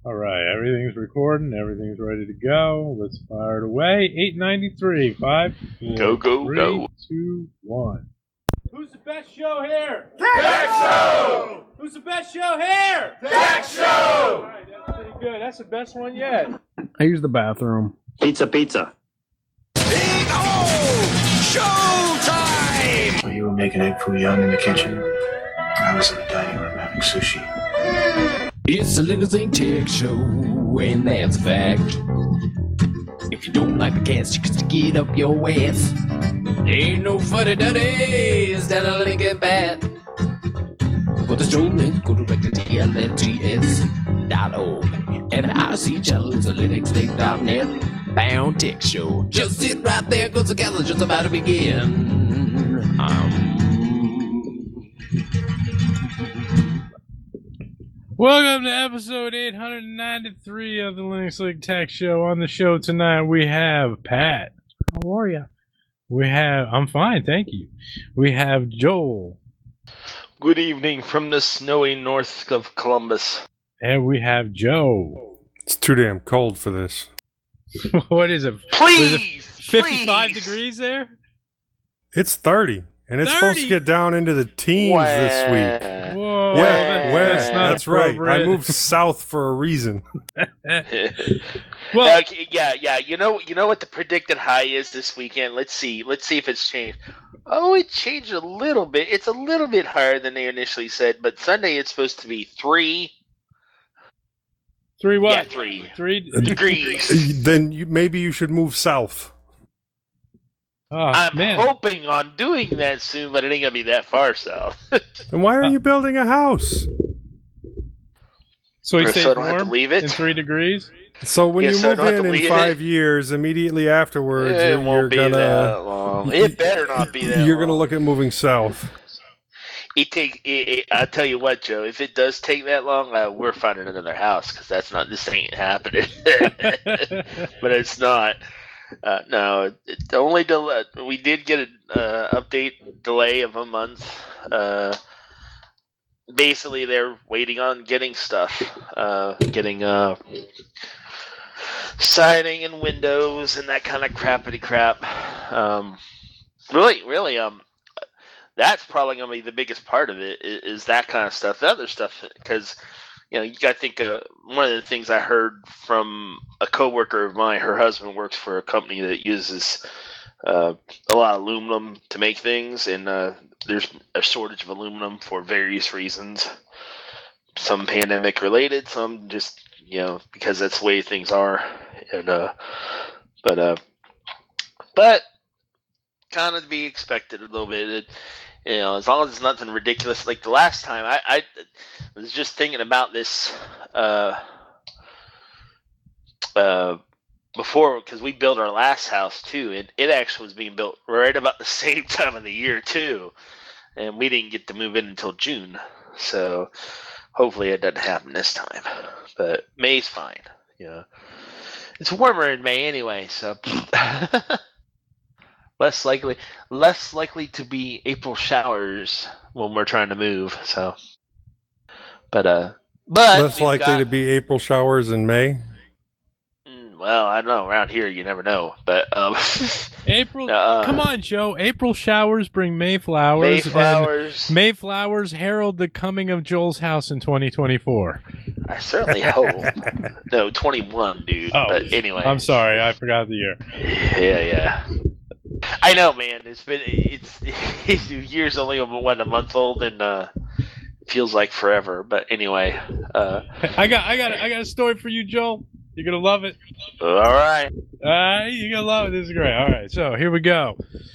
All right, everything's recording. Everything's ready to go. Let's fire it away. 893. 5, 4, Go, go, 3, go. 2, 1. Who's the best show here? Tech Show! Who's the best show here? Tech Show! All right, that's pretty good. That's the best one yet. I use the bathroom. Pizza. Big O! Showtime! While you were making egg foo young in the kitchen, I was in the dining room having sushi. It's a Little Zing Tech Show, and that's a fact. If you don't like the cast, you can stick it up your ass. Ain't no funny duddies that a Lincoln bat. For the show, then go direct to TLNTS.org. And the IC channel is a linuxlink.net bound tech show. Just sit right there, cause the cast is just about to begin. Welcome to episode 893 of the Linux League Tech Show. On the show tonight, we have Pat. How are you? I'm fine, thank you. We have Joel. Good evening from the snowy north of Columbus. And we have Joe. It's too damn cold for this. What is it? Please! 55 please. degrees there? It's 30, and it's 30? supposed to get down into the teens this week. Whoa, That's right. appropriate. I moved south for a reason. Well, Okay, yeah. You know what the predicted high is this weekend? Let's see if it's changed. Oh, it changed a little bit. It's a little bit higher than they initially said, but Sunday it's supposed to be 3. 3 what? Yeah, 3 3 degrees. Then maybe you should move south. Oh, I'm man. hoping on doing that soon, but it ain't gonna be that far south. And why are you building a house? So he So stays I don't have to warm leave it? in 3 degrees? So when Yes, you so I move don't have in to in leave 5 years, immediately afterwards, It you're won't be gonna that long. It better not be that you're long. gonna look at moving south. I'll tell you what, Joe. If it does take that long, we're finding another house because this ain't happening. But it's not. No, the only delay we did get an update delay of a month. Basically, they're waiting on getting stuff, getting siding and windows and that kind of crappity crap. Really, that's probably going to be the biggest part of it is that kind of stuff. The other stuff, because you got to think one of the things I heard from a coworker of mine. Her husband works for a company that uses a lot of aluminum to make things, and there's a shortage of aluminum for various reasons. Some pandemic related, some just because that's the way things are, and but kind of to be expected a little bit. As long as it's nothing ridiculous. Like the last time, I was just thinking about this before, because we built our last house too, and it actually was being built right about the same time of the year too, and we didn't get to move in until June. So hopefully it doesn't happen this time. But May's fine. It's warmer in May anyway, so. Less likely to be April showers when we're trying to move. So, but Less likely to be April showers in May. Well, I don't know. Around here, you never know. But April, come on, Joe. April showers bring Mayflowers. Mayflowers. And Mayflowers herald the coming of Joel's house in 2024. I certainly hope. No, 21, dude. Oh, but anyway, I'm sorry, I forgot the year. Yeah. I know, man. It's year's only a month old, and feels like forever. But anyway, I got a story for you, Joel. You're gonna love it. All right. You're gonna love it. This is great. All right, so here we go.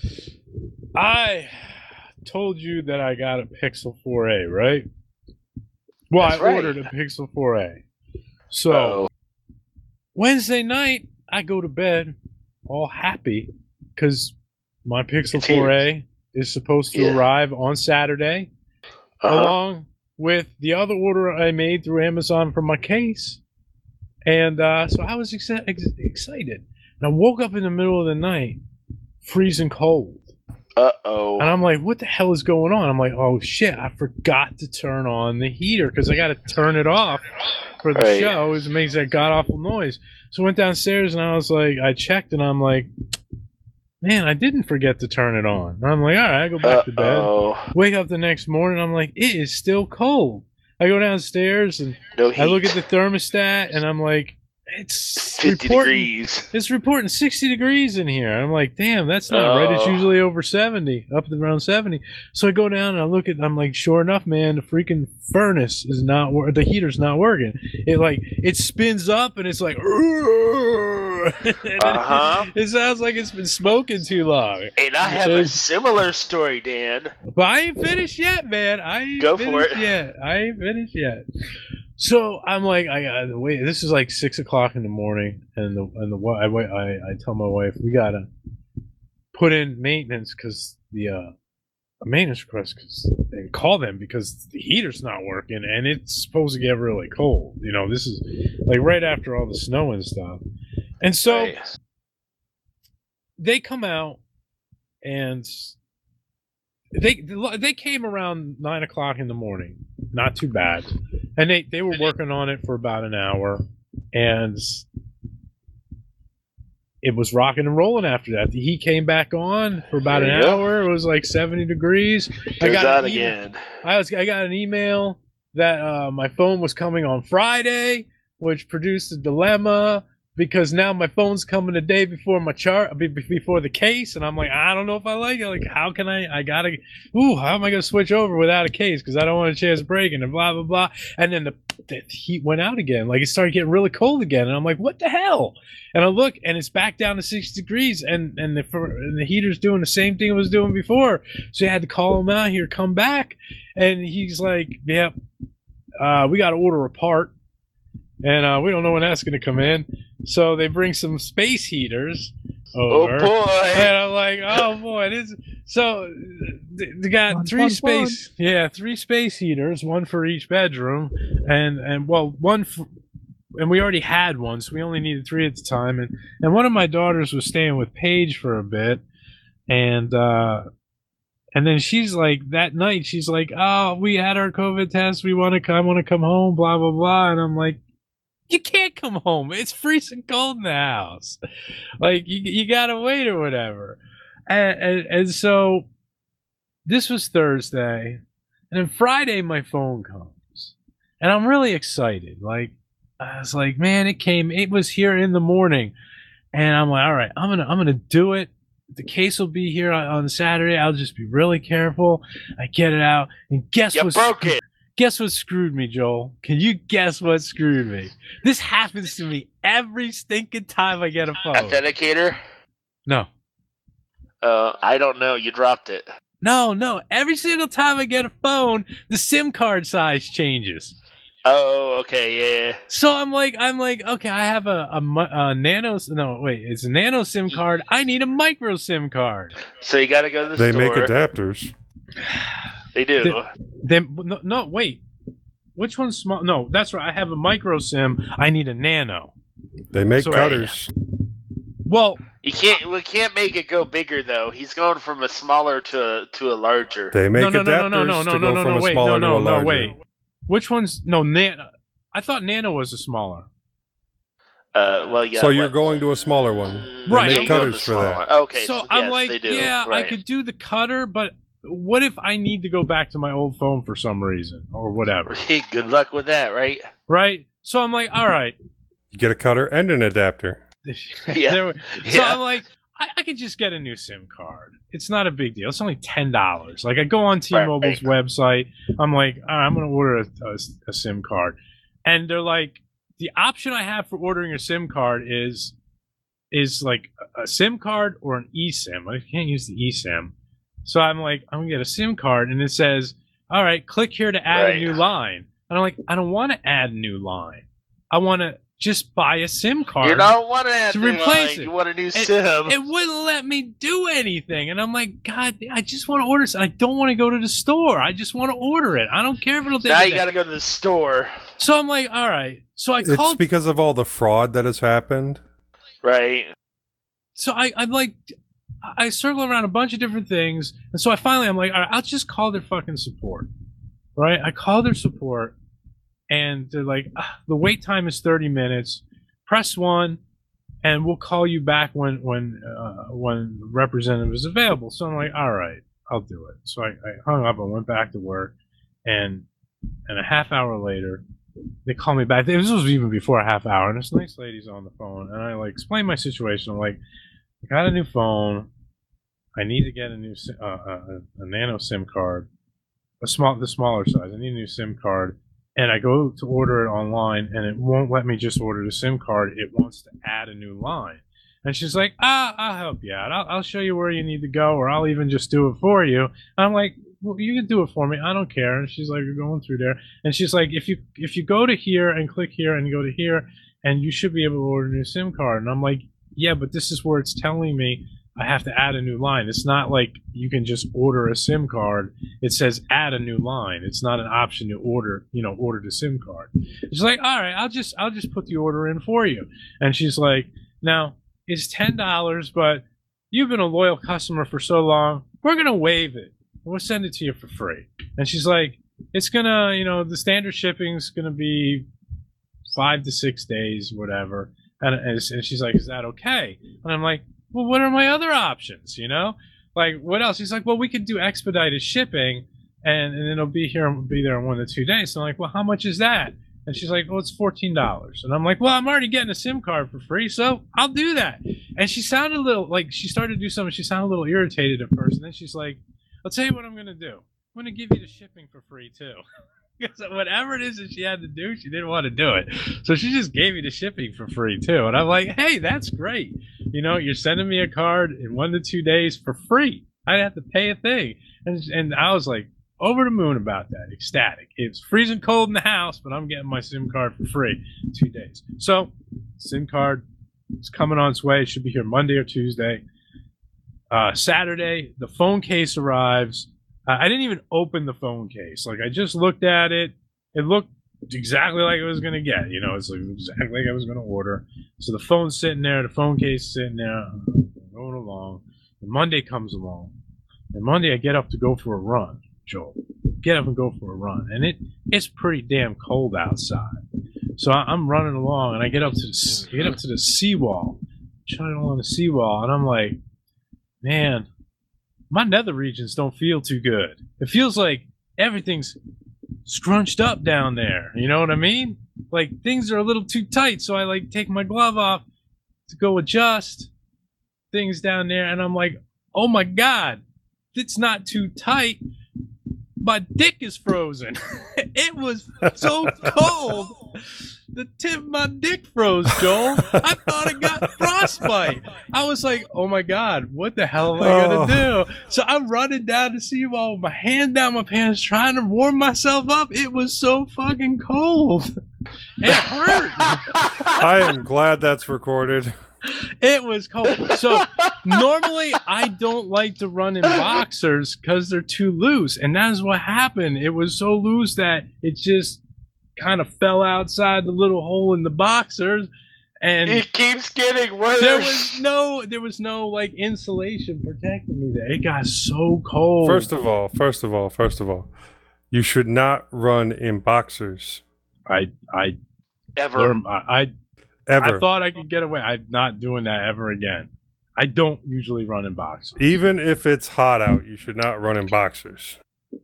I told you that I got a Pixel 4a, right? Well, That's I right. ordered a Pixel 4a. So Wednesday night, I go to bed all happy because my Pixel 4a is supposed to arrive on Saturday, along with the other order I made through Amazon for my case. And so I was excited. And I woke up in the middle of the night, freezing cold. Uh-oh. And I'm like, what the hell is going on? I'm like, oh shit, I forgot to turn on the heater because I got to turn it off for the show. It makes that god awful noise. So I went downstairs and I was like, I checked and I'm like, man, I didn't forget to turn it on. And I'm like, all right, I go back to bed. Wake up the next morning, I'm like, it is still cold. I go downstairs and I look at the thermostat and I'm like, it's 50 degrees. It's reporting 60 degrees in here. I'm like, damn, that's not right. It's usually over 70, up to around 70. So I go down and I look at, I'm like, sure enough, man, the freaking furnace is not the heater's not working. It spins up and it's like, it sounds like it's been smoking too long. And I have a similar story, Dan. But I ain't finished yet, man. I ain't finished yet. So I'm like, I gotta wait. This is like 6 o'clock in the morning, and I tell my wife we gotta put in maintenance because the maintenance request and call them because the heater's not working and it's supposed to get really cold. You know, this is like right after all the snow and stuff, and so they come out and they came around 9 o'clock in the morning. Not too bad. And they were working on it for about an hour, and it was rocking and rolling after that. The heat came back on for about an hour. It was like 70 degrees. I got an email that my phone was coming on Friday, which produced a dilemma because now my phone's coming a day before before the case, and I'm like, I don't know if I like it. Like, how can how am I gonna switch over without a case? Because I don't want a chance of breaking and blah blah blah. And then the heat went out again. Like, it started getting really cold again, and I'm like, what the hell? And I look, and it's back down to 60 degrees, and the heater's doing the same thing it was doing before. So I had to call him out here, come back, and he's like, yep, we got to order a part. And we don't know when that's going to come in. So they bring some space heaters over. Oh, boy. And I'm like, oh, boy. So they got three space heaters, one for each bedroom. And we already had one, so we only needed 3 at the time. And one of my daughters was staying with Paige for a bit. And then she's like, that night, she's like, oh, we had our COVID test. I want to come home, blah, blah, blah. And I'm like, you can't come home. It's freezing cold in the house. Like, you gotta wait or whatever. And so this was Thursday, and then Friday my phone comes, and I'm really excited. Like, I was like, man, it was here in the morning, and I'm like, all right, I'm gonna do it. The case will be here on Saturday. I'll just be really careful. I get it out, and guess what? Broke it. Guess what screwed me, Joel? Can you guess what screwed me? This happens to me every stinking time I get a phone. Authenticator? No. I don't know. You dropped it. No. Every single time I get a phone, the SIM card size changes. Oh, okay, yeah. So I'm like, okay, I have a nano. No, wait, it's a nano SIM card. I need a micro SIM card. So you got to go to the store. They make adapters. They do. No, wait. Which one's small? No, that's right. I have a micro SIM. I need a nano. They make cutters. Well, we can't make it go bigger though. He's going from a smaller to a larger. They make adapters to go from a smaller to a larger. Wait. Which one's nano? I thought nano was a smaller. Well, yeah. So you're going to a smaller one. Right. They make cutters for that. One. Okay. So I'm like, they do. Yeah, right. I could do the cutter, but what if I need to go back to my old phone for some reason or whatever? Good luck with that, right? Right. So I'm like, all right. You get a cutter and an adapter. Yeah. So I'm like, I could just get a new SIM card. It's not a big deal. It's only $10. Like, I go on T-Mobile's website. I'm like, all right, I'm going to order a SIM card. And they're like, the option I have for ordering a SIM card is like a SIM card or an eSIM. I can't use the eSIM. So I'm like, I'm going to get a SIM card. And it says, all right, click here to add a new line. And I'm like, I don't want to add a new line. I want to just buy a SIM card. You don't want to add to new replace line. it. You want a new SIM. It wouldn't let me do anything. And I'm like, God, I just want to order something. I don't want to go to the store. I just want to order it. I don't care if it'll take Now you got to go to the store. So I'm like, all right. So I called. It's because of all the fraud that has happened. Right. So I'm like, I circle around a bunch of different things, and so I'm like, all right, I'll just call their fucking support, right? I call their support, and they're like, the wait time is 30 minutes. Press 1, and we'll call you back when the representative is available. So I'm like, all right, I'll do it. So I hung up and went back to work, and a half hour later, they call me back. This was even before a half hour, and this nice lady's on the phone, and I like explain my situation. I'm like, I got a new phone. I need to get a new a nano SIM card, the smaller size. I need a new SIM card, and I go to order it online, and it won't let me just order the SIM card. It wants to add a new line, and she's like, I'll help you out. I'll show you where you need to go, or I'll even just do it for you. And I'm like, well, you can do it for me. I don't care. And she's like, you're going through there, and she's like, if you go to here and click here and go to here, and you should be able to order a new SIM card. And I'm like, yeah, but this is where it's telling me I have to add a new line. It's not like you can just order a SIM card. It says add a new line. It's not an option to order the SIM card. She's like, all right, I'll just put the order in for you. And she's like, now it's $10, but you've been a loyal customer for so long, we're gonna waive it. We'll send it to you for free. And she's like, it's gonna, the standard shipping's gonna be 5 to 6 days, whatever. And she's like, is that okay? And I'm like, well, what are my other options? Like, what else? He's like, well, we could do expedited shipping, and it'll be there in 1 to 2 days. So I'm like, well, how much is that? And she's like, well, it's $14. And I'm like, well, I'm already getting a SIM card for free, so I'll do that. And she sounded a little like she started to do something. She sounded a little irritated at first, and then she's like, I'll tell you what I'm going to do. I'm going to give you the shipping for free, too. Because whatever it is that she had to do, she didn't want to do it. So she just gave me the shipping for free, too. And I'm like, hey, that's great. You're sending me a card in 1 to 2 days for free. I didn't have to pay a thing. And I was like, over the moon about that, ecstatic. It's freezing cold in the house, but I'm getting my SIM card for free 2 days. So, SIM card is coming on its way. It should be here Monday or Tuesday. Saturday, the phone case arrives. I didn't even open the phone case. Like, I just looked at it. It looked exactly like it was going to get. It's like exactly like I was going to order. So the phone's sitting there. The phone case is sitting there. Going along. And Monday comes along. And Monday I get up to go for a run, Joel. Get up and go for a run. And it's pretty damn cold outside. So I'm running along, and I get up to the seawall. Trying along the seawall, and I'm like, man, my nether regions don't feel too good. It feels like everything's scrunched up down there. You know what I mean? Like, things are a little too tight, so I like take my glove off to go adjust things down there, and I'm like, oh my god, it's not too tight. My dick is frozen. It was so cold. The tip of my dick froze, Joel. I thought I got frostbite. I was like, oh my god, what the hell am I gonna do? So I'm running down the seawall with my hand down my pants, trying to warm myself up. It was so fucking cold. It hurt. I am glad that's recorded. It was cold. So normally I don't like to run in boxers because they're too loose, and that is what happened. It was so loose that it just kind of fell outside the little hole in the boxers, and it keeps getting worse. There was no like insulation protecting me there. It got so cold. First of all, you should not run in boxers. Ever. Ever. I thought I could get away. I'm not doing that ever again. I don't usually run in boxers. Even if it's hot out, you should not run in boxers.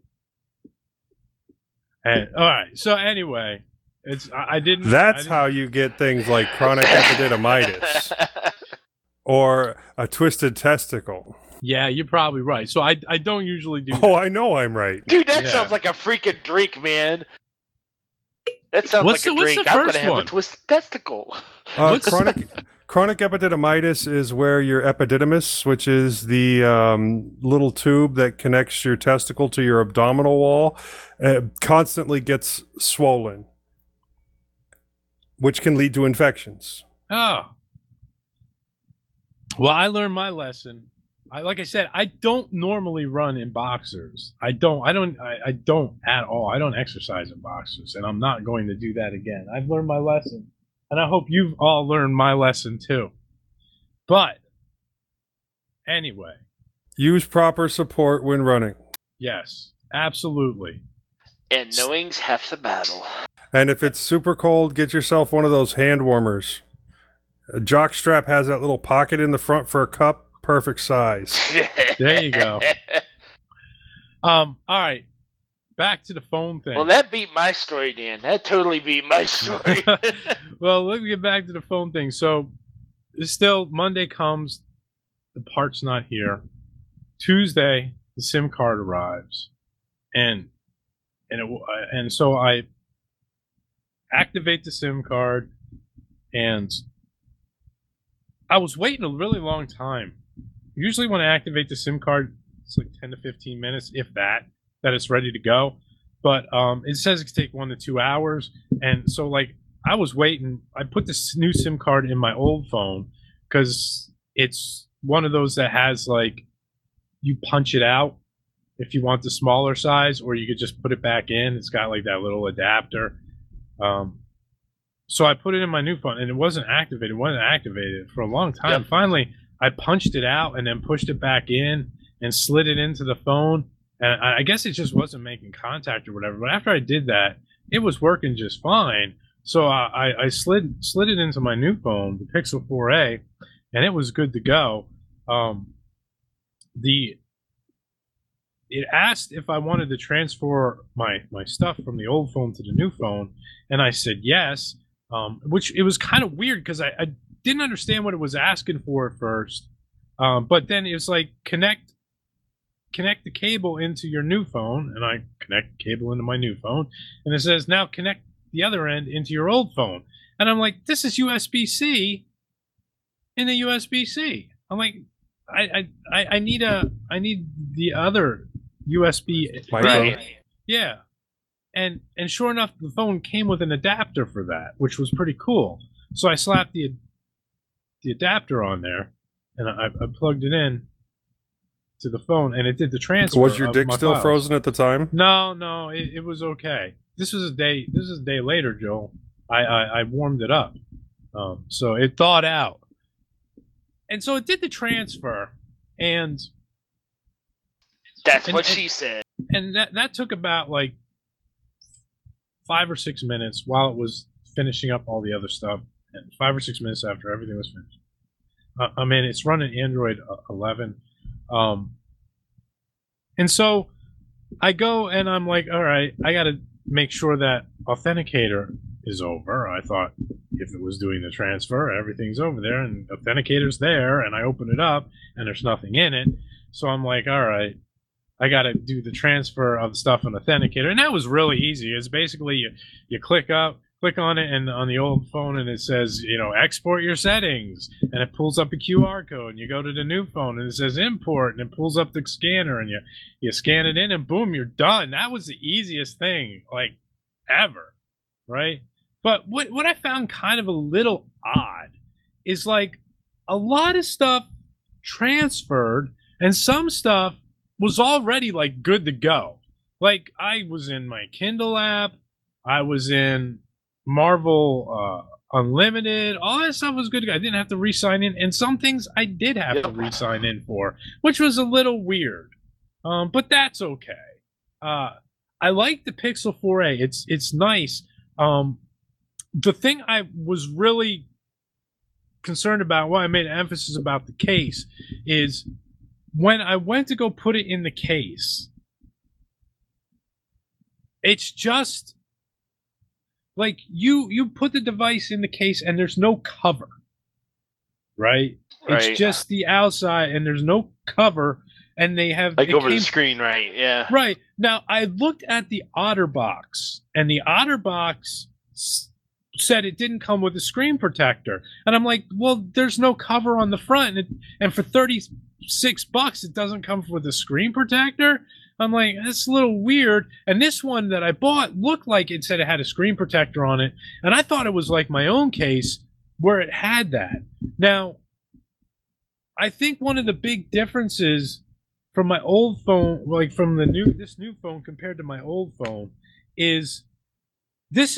And, all right. So anyway, I didn't. That's how you get things like chronic epididymitis or a twisted testicle. Yeah, you're probably right. So I don't usually do. Oh, I know I'm right, dude. That sounds like a freaking drink, man. That sounds like a drink. I'm gonna have a twisted testicle. Chronic epididymitis is where your epididymis, which is the little tube that connects your testicle to your abdominal wall, constantly gets swollen, which can lead to infections. Oh. Well, I learned my lesson. Like I said, I don't normally run in boxers. I don't at all. I don't exercise in boxers, and I'm not going to do that again. I've learned my lesson. And I hope you've all learned my lesson too. But Anyway, Use proper support when running. yes, absolutely. And knowing's half the battle. And if it's super cold, get yourself one of those hand warmers. A jockstrap has that little pocket in the front for a cup. Perfect size. There you go. All right. Back to the phone thing. Well, that beat my story, Dan. That totally beat my story. Well, let me get back to the phone thing. So, it's still Monday comes, the part's not here. Tuesday, the SIM card arrives, and so I activate the SIM card, and I was waiting a really long time. Usually, when I activate the SIM card, it's like 10 to 15 minutes, if that it's ready to go. But it says it could take 1 to 2 hours, and so like I was waiting. I put this new SIM card in my old phone because it's one of those that has like you punch it out if you want the smaller size, or you could just put it back in. It's got like that little adapter. So I put it in my new phone, and it wasn't activated. It wasn't activated for a long time. Yep. Finally, I punched it out and then pushed it back in and slid it into the phone. And I guess it just wasn't making contact or whatever. But after I did that, it was working just fine. So I slid it into my new phone, the Pixel 4a, and it was good to go. It asked if I wanted to transfer my stuff from the old phone to the new phone, and I said yes. Which it was kind of weird because I didn't understand what it was asking for at first. But then it was like connect the cable into your new phone, and I connect the cable into my new phone, and it says now connect the other end into your old phone. And I'm like, this is USB-C in the USB-C. I'm like, I need the other USB. Right. Yeah. And sure enough, the phone came with an adapter for that, which was pretty cool. So I slapped the adapter on there, and I plugged it in to the phone, and it did the transfer. Was your dick my still files. frozen at the time? No, it was okay. This was a day later, Joel. I warmed it up, so it thawed out, and so it did the transfer, and That's what she said. and that took about like 5 or 6 minutes while it was finishing up all the other stuff, and 5 or 6 minutes after everything was finished. I mean, it's running Android 11. And so I go and I'm like, all right, I got to make sure that Authenticator is over. I thought if it was doing the transfer, everything's over there, and Authenticator's there, and I open it up and there's nothing in it. So I'm like, all right, I got to do the transfer of stuff on Authenticator. And that was really easy. It's basically you click on it and on the old phone, and it says, export your settings, and it pulls up a QR code, and you go to the new phone and it says import, and it pulls up the scanner, and you scan it in, and boom, you're done. That was the easiest thing like ever, right? But what I found kind of a little odd is like a lot of stuff transferred, and some stuff was already like good to go. Like I was in my Kindle app, I was in Marvel Unlimited, all that stuff was good. I didn't have to re-sign in, and some things I did have to re-sign in for, which was a little weird. But that's okay. I like the Pixel 4a. It's nice. The thing I was really concerned about, why I made an emphasis about the case, is when I went to go put it in the case, it's just like you put the device in the case and there's no cover, right? It's just the outside and there's no cover, and they have like over the screen, right? Yeah. Right. Now I looked at the OtterBox, and the OtterBox said it didn't come with a screen protector, and I'm like, well, there's no cover on the front, and for $36 it doesn't come with a screen protector. I'm like, that's a little weird. And this one that I bought looked like it said it had a screen protector on it, and I thought it was like my own case where it had that. Now, I think one of the big differences from my old phone, like from this new phone compared to my old phone, is this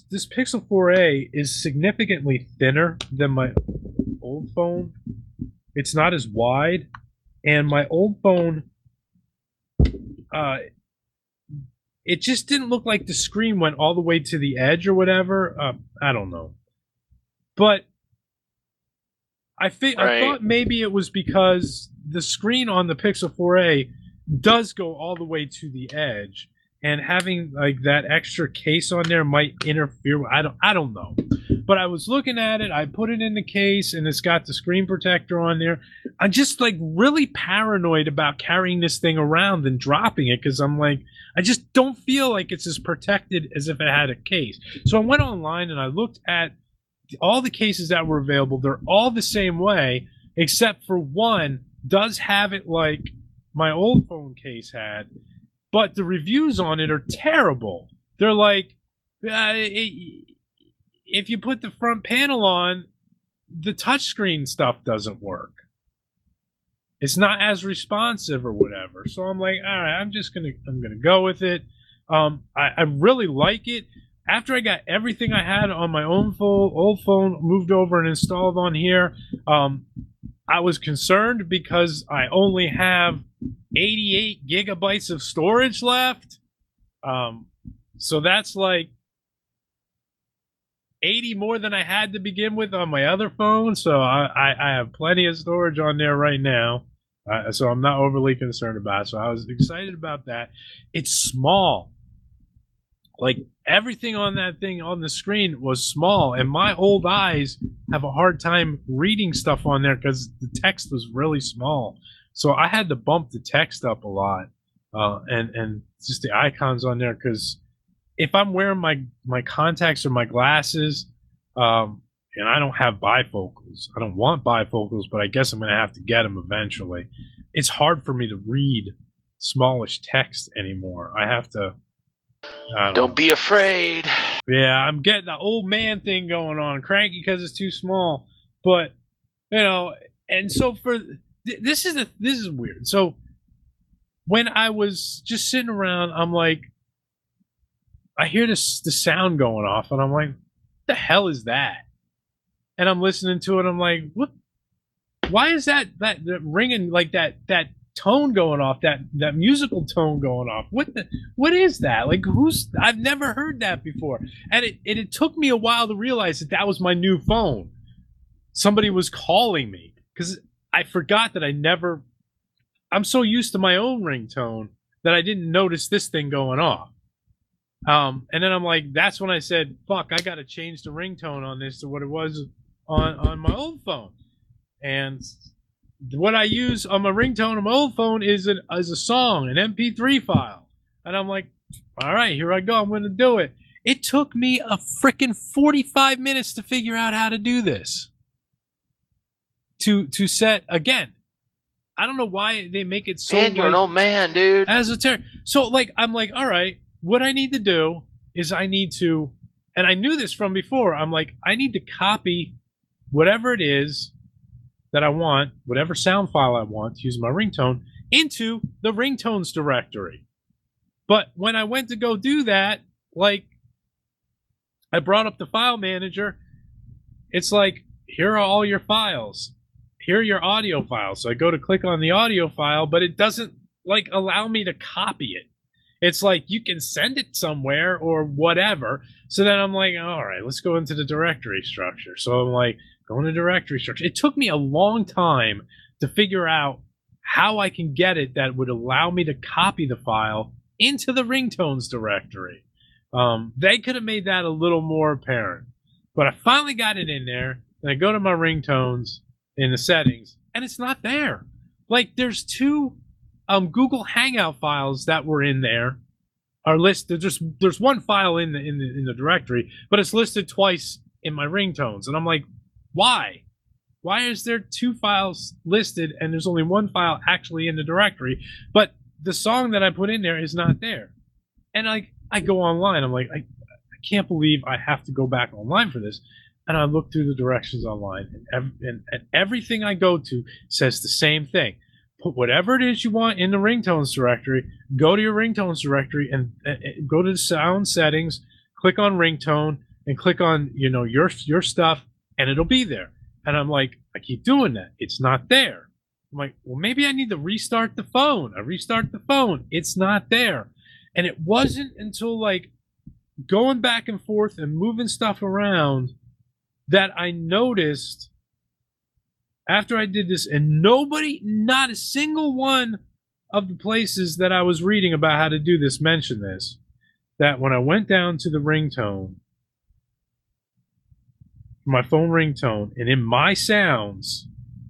Pixel 4a is significantly thinner than my old phone. it's not as wide, and my old phone, it just didn't look like the screen went all the way to the edge or whatever. I don't know, but I thought maybe it was because the screen on the Pixel 4a does go all the way to the edge, and having like that extra case on there might interfere. I don't know, but I was looking at it. I put it in the case, and it's got the screen protector on there. I'm just like really paranoid about carrying this thing around and dropping it, because I'm like, I just don't feel like it's as protected as if it had a case. So I went online and I looked at all the cases that were available. They're all the same way, except for one does have it like my old phone case had, but the reviews on it are terrible. They're like, if you put the front panel on, the touchscreen stuff doesn't work. It's not as responsive or whatever. So I'm like, all right, I'm gonna go with it. I really like it. After I got everything I had on my own old phone moved over and installed on here, I was concerned because I only have 88 gigabytes of storage left. So that's like 80 more than I had to begin with on my other phone. So I have plenty of storage on there right now. So I'm not overly concerned about it. So I was excited about that. It's small. Like everything on that thing on the screen was small, and my old eyes have a hard time reading stuff on there because the text was really small. So I had to bump the text up a lot, and just the icons on there, because if I'm wearing my contacts or my glasses, and I don't have bifocals, I don't want bifocals, but I guess I'm going to have to get them eventually. It's hard for me to read smallish text anymore. I have to. Don't be afraid. Yeah, I'm getting the old man thing going on. Cranky because it's too small. But, you know, and so for this is weird. So when I was just sitting around, I'm like, I hear the sound going off, and I'm like, what the hell is that? And I'm listening to it, I'm like, what? Why is that ringing, like that tone going off, that musical tone going off? What is that? Like, I've never heard that before. And it took me a while to realize that was my new phone. Somebody was calling me, because I forgot that I'm so used to my own ringtone that I didn't notice this thing going off. And then I'm like, that's when I said, fuck, I got to change the ringtone on this to what it was on my old phone. And what I use on my ringtone on my old phone is a song, an MP3 file. And I'm like, all right, here I go. I'm going to do it. It took me a freaking 45 minutes to figure out how to do this. To set, again, I don't know why they make it so... Man, you're an old man, dude. Esoteric. So, like, I'm like, all right, what I need to do is I need to... And I knew this from before. I'm like, I need to copy whatever it is that I want, whatever sound file I want to use my ringtone, into the ringtones directory. But when I went to go do that, like, I brought up the file manager. It's like, here are all your files. Here are your audio files. So I go to click on the audio file, but it doesn't, like, allow me to copy it. It's like, you can send it somewhere or whatever. So then I'm like, all right, let's go into the directory structure. So I'm like, go into directory structure. It took me a long time to figure out how I can get it that would allow me to copy the file into the ringtones directory. They could have made that a little more apparent. But I finally got it in there, and I go to my ringtones in the settings, and it's not there. Like, there's two Google Hangout files that were in there are listed. There's one file in the directory, but it's listed twice in my ringtones, and I'm like, why? Why is there two files listed and there's only one file actually in the directory, but the song that I put in there is not there? And I go online. I'm like, I can't believe I have to go back online for this. And I look through the directions online, and everything I go to says the same thing. Put whatever it is you want in the ringtones directory, go to your ringtones directory, and go to the sound settings, click on ringtone, and click on, you know, your stuff, and it'll be there. And I'm like, I keep doing that. It's not there. I'm like, well, maybe I need to restart the phone. I restart the phone. It's not there. And it wasn't until like going back and forth and moving stuff around that I noticed after I did this, and nobody, not a single one of the places that I was reading about how to do this mentioned this, that when I went down to the ringtone, my phone ringtone, and in my sounds,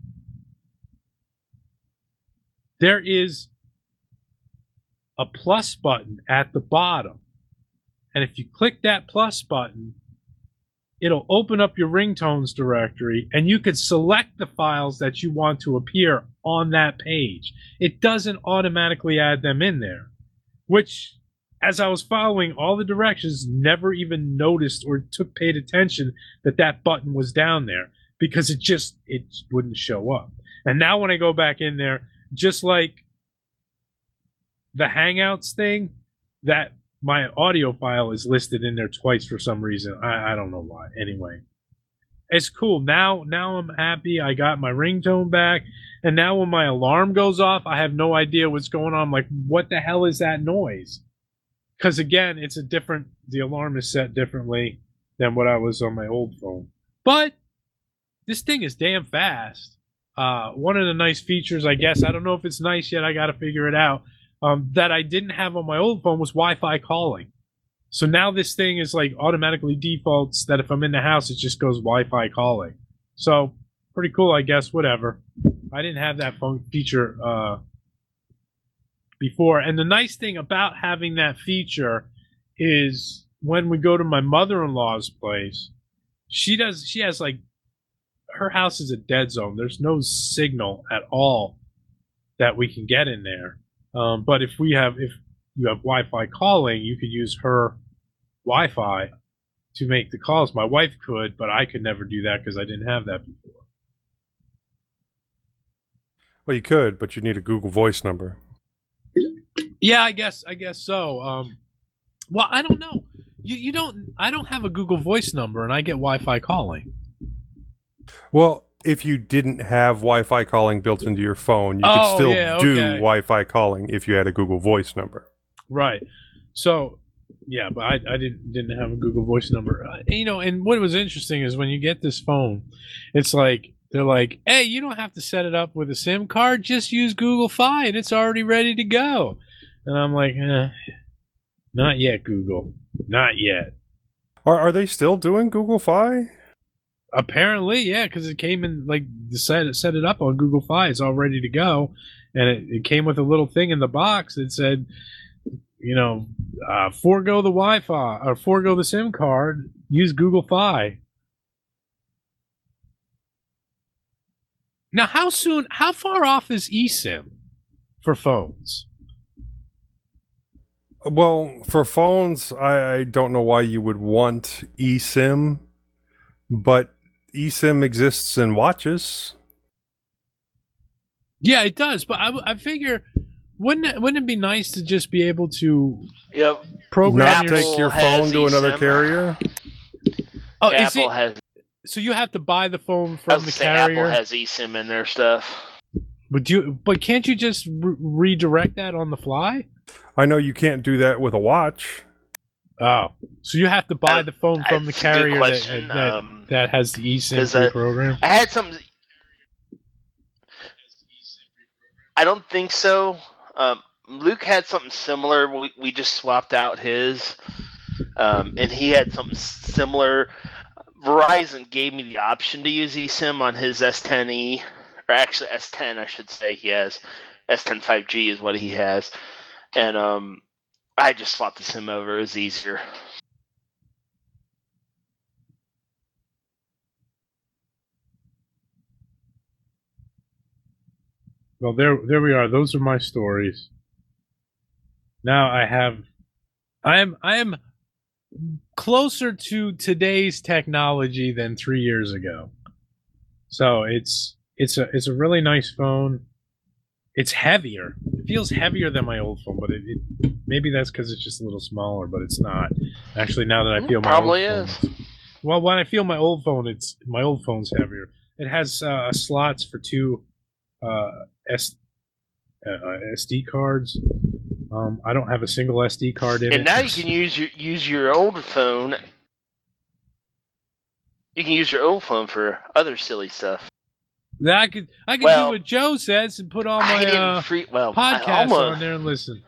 there is a plus button at the bottom. And if you click that plus button, it'll open up your ringtones directory, and you could select the files that you want to appear on that page. It doesn't automatically add them in there, which, as I was following all the directions, never even noticed or paid attention that that button was down there, because it wouldn't show up. And now when I go back in there, just like the Hangouts thing, that my audio file is listed in there twice for some reason. I don't know why. Anyway, it's cool. Now I'm happy. I got my ringtone back. And now when my alarm goes off, I have no idea what's going on. I'm like, what the hell is that noise? Because again, the alarm is set differently than what I was on my old phone. But this thing is damn fast. One of the nice features, I guess, I don't know if it's nice yet, I got to figure it out, that I didn't have on my old phone was Wi-Fi calling. So now this thing is like automatically defaults that if I'm in the house, it just goes Wi-Fi calling. So pretty cool, I guess, whatever. I didn't have that phone feature before. And the nice thing about having that feature is when we go to my mother-in-law's place, she has like, her house is a dead zone. There's no signal at all that we can get in there. But if you have Wi-Fi calling, you could use her Wi-Fi to make the calls. My wife could, but I could never do that because I didn't have that before. Well, you could, but you need a Google Voice number. Yeah, I guess so. Well, I don't know. You don't. I don't have a Google Voice number, and I get Wi-Fi calling. Well, if you didn't have Wi-Fi calling built into your phone, you could still do Wi-Fi calling if you had a Google Voice number. Right. So, yeah, but I didn't have a Google Voice number. And what was interesting is when you get this phone, it's like they're like, "Hey, you don't have to set it up with a SIM card. Just use Google Fi, and it's already ready to go." And I'm like, "Not yet, Google. Not yet." Are they still doing Google Fi? Apparently, yeah, because it came in like set it up on Google Fi. It's all ready to go, and it came with a little thing in the box that said, forego the Wi-Fi or forego the SIM card. Use Google Fi. Now, how far off is eSIM for phones? Well, for phones, I don't know why you would want eSIM, but eSIM exists in watches. Yeah, it does. But I figure, wouldn't it be nice to just be able to program take your phone to another carrier? Oh, Apple has. So you have to buy the phone from the carrier. Apple has eSIM in their stuff. But can't you just redirect that on the fly? I know you can't do that with a watch. Oh, so you have to buy the phone from the carrier that has the eSIM program? I had some. I don't think so. Luke had something similar. We just swapped out his, and he had something similar. Verizon gave me the option to use eSIM on his S10e, or actually S10, I should say. He has S10 5G is what he has, and I just swapped the SIM over. It was easier. Well, there we are. Those are my stories. Now I am closer to today's technology than 3 years ago. So it's a really nice phone. It's heavier. It feels heavier than my old phone, but it maybe that's because it's just a little smaller, but it's not. Actually, now that I feel my probably old is. phone, well, when I feel my old phone, my old phone's heavier. It has slots for two SD cards. I don't have a single SD card in it. And now you can use your old phone. You can use your old phone for other silly stuff. I could do what Joe says and put all my podcasts on there and listen.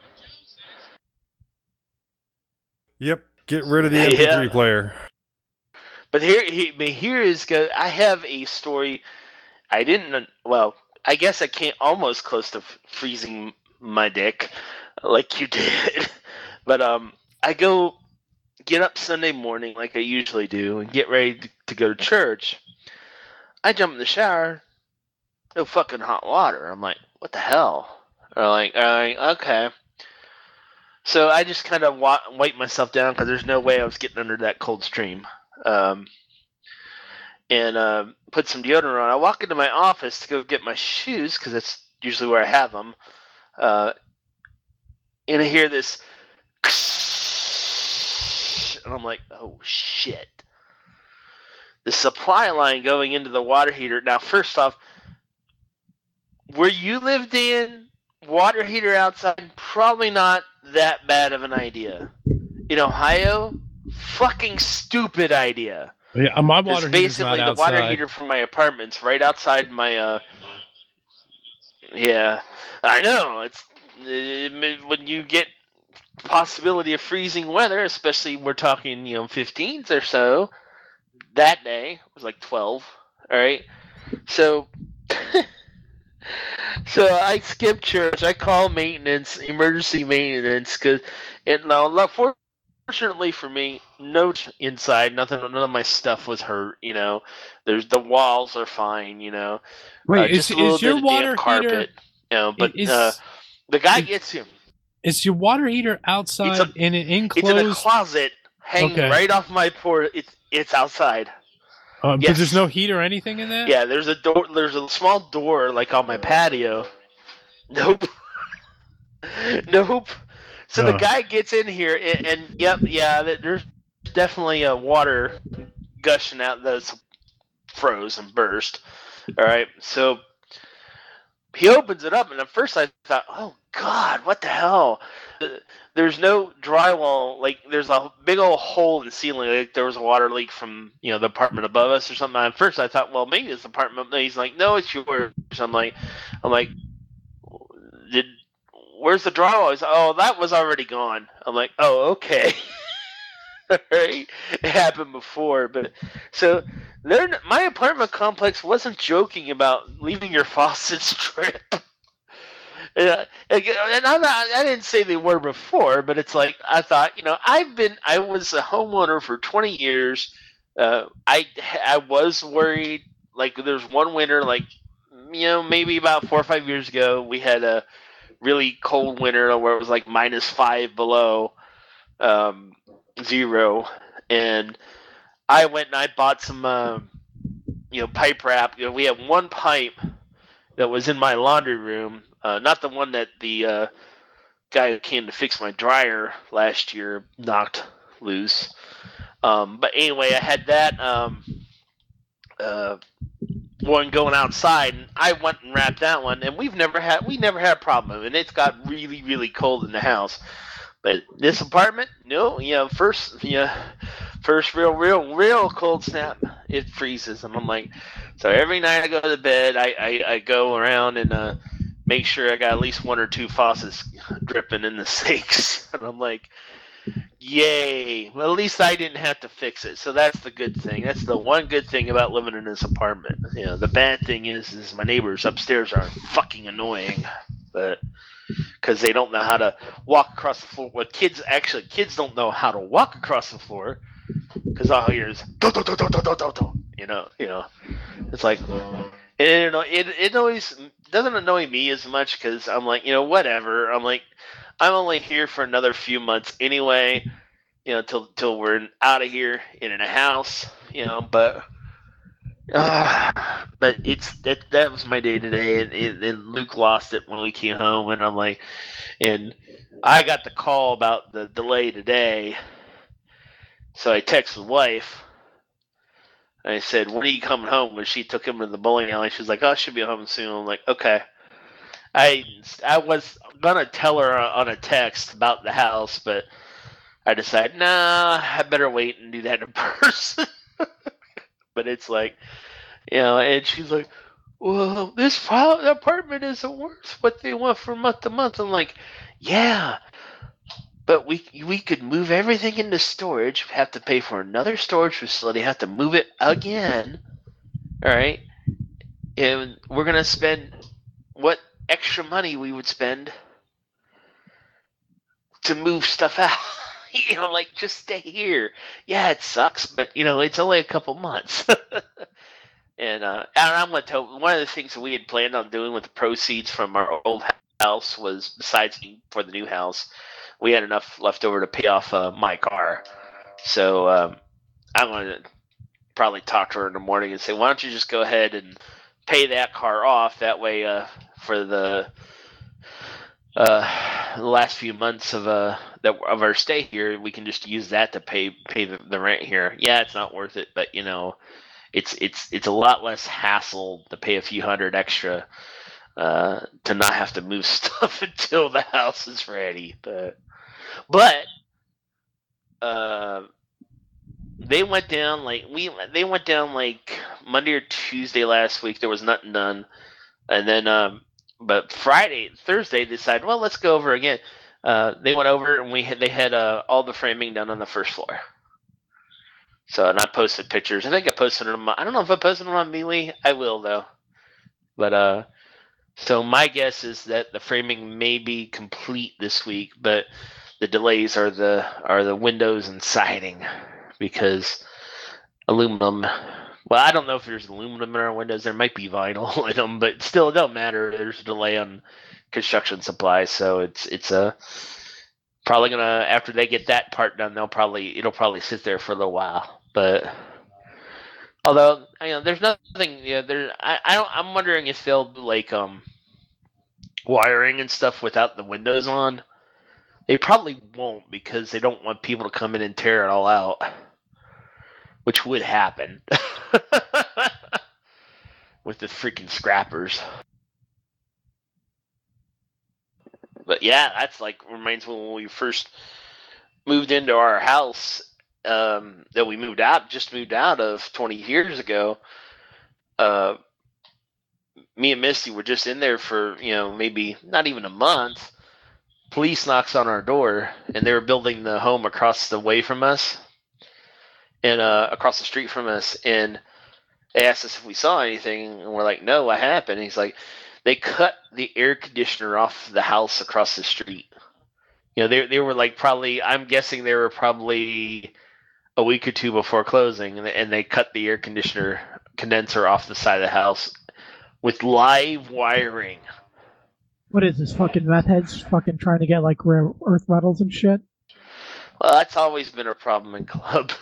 Yep, get rid of the MP3 player. But here is good. I have a story. I didn't. Well, I guess I came almost close to freezing my dick, like you did. But I get up Sunday morning like I usually do and get ready to go to church. I jump in the shower. No fucking hot water. I'm like, what the hell? Or like, okay. So I just kind of wipe myself down because there's no way I was getting under that cold stream. And put some deodorant on. I walk into my office to go get my shoes because that's usually where I have them. And I hear this, and I'm like, oh shit. The supply line going into the water heater. Now, first off, where you lived in, water heater outside, probably not that bad of an idea. In Ohio, fucking stupid idea. Yeah, my water heater is basically not the outside. water heater from my apartment's right outside my. Yeah, I know. When you get possibility of freezing weather, especially we're talking 15s or so. That day was like 12. All right, so. So I skip church. I call maintenance, emergency maintenance, fortunately for me, no inside. None of my stuff was hurt. There's the walls are fine. Wait, just is your water carpet, heater? But the guy gets him. Is your water heater outside in an enclosed? It's in a closet hanging right off my porch. It's outside. But there's no heat or anything in there? Yeah, there's a door. There's a small door like on my patio. Nope. Nope. So the guy gets in here, and there's definitely a water gushing out that's froze and burst. All right, so he opens it up, and at first I thought, oh God, what the hell? There's no drywall. Like, there's a big old hole in the ceiling. Like, there was a water leak from, the apartment above us or something. At first, I thought, well, maybe it's the apartment. And he's like, no, it's yours. I'm like, where's the drywall? He's like, oh, that was already gone. I'm like, oh, okay. All right. It happened before, but so my apartment complex wasn't joking about leaving your faucets drip. And I didn't say they were before, but it's like I thought, I was a homeowner for 20 years. I was worried. Like, there's one winter, like, maybe about 4 or 5 years ago, we had a really cold winter where it was like -5 below zero, and I went and I bought some pipe wrap. We had one pipe that was in my laundry room. Not the one that the guy who came to fix my dryer last year knocked loose. But anyway, I had that one going outside, and I went and wrapped that one. And we never had a problem, and it's got really, really cold in the house. But this apartment, no, first real cold snap, it freezes, and I'm like, so every night I go to bed, I go around and make sure I got at least 1 or 2 faucets dripping in the sinks. And I'm like, yay. Well, at least I didn't have to fix it. So that's the good thing. That's the one good thing about living in this apartment. The bad thing is my neighbors upstairs are fucking annoying. But because they don't know how to walk across the floor. Well, kids don't know how to walk across the floor because all I hear is do, do, do, do, do, do, do. It's like, it always doesn't annoy me as much because I'm like, whatever. I'm like, I'm only here for another few months anyway, till we're out of here and in a house, but that was my day today, and Luke lost it when we came home, and I'm like, and I got the call about the delay today, so I text the wife. And I said, when are you coming home? And she took him to the bowling alley. She was like, oh, I should be home soon. I'm like, okay. I was going to tell her on a text about the house, but I decided, nah, I better wait and do that in person. But it's like, and she's like, well, this apartment isn't worth what they want from month to month. I'm like, yeah, but we could move everything into storage, have to pay for another storage facility, have to move it again. All right. And we're going to spend what extra money we would spend to move stuff out. Like, just stay here. Yeah, it sucks, but, it's only a couple months. And I'm going to tell one of the things that we had planned on doing with the proceeds from our old house was, besides for the new house, we had enough left over to pay off my car. So I'm going to probably talk to her in the morning and say, why don't you just go ahead and pay that car off? That way, for the last few months of our stay here, we can just use that to pay the rent here. Yeah, it's not worth it, but it's a lot less hassle to pay a few hundred extra to not have to move stuff until the house is ready. But they went down like Monday or Tuesday last week. There was nothing done, and then but Thursday, they decided, well, let's go over again. They went over and they had all the framing done on the first floor. So, and I posted pictures. I think I posted them. I don't know if I posted them on MeWe. I will though. But so my guess is that the framing may be complete this week, but the delays are the windows and siding, because aluminum. Well, I don't know if there's aluminum in our windows. There might be vinyl in them, but still, it don't matter. There's a delay on construction supplies, so it's probably gonna, after they get that part done, it'll probably sit there for a little while. But although there's nothing. I'm wondering if they'll do like wiring and stuff without the windows on. They probably won't, because they don't want people to come in and tear it all out, which would happen with the freaking scrappers. But yeah, that's like reminds me when we first moved into our house that we moved out of 20 years ago. Me and Misty were just in there for maybe not even a month. Police knocks on our door, and they were building the home across the way from us, and across the street from us, and they asked us if we saw anything, and we're like, no, what happened? And he's like, they cut the air conditioner off the house across the street. They were like, probably, I'm guessing they were probably a week or two before closing, and they cut the air condenser off the side of the house with live wiring. What is this, fucking meth heads fucking trying to get like rare earth metals and shit? Well, that's always been a problem in club.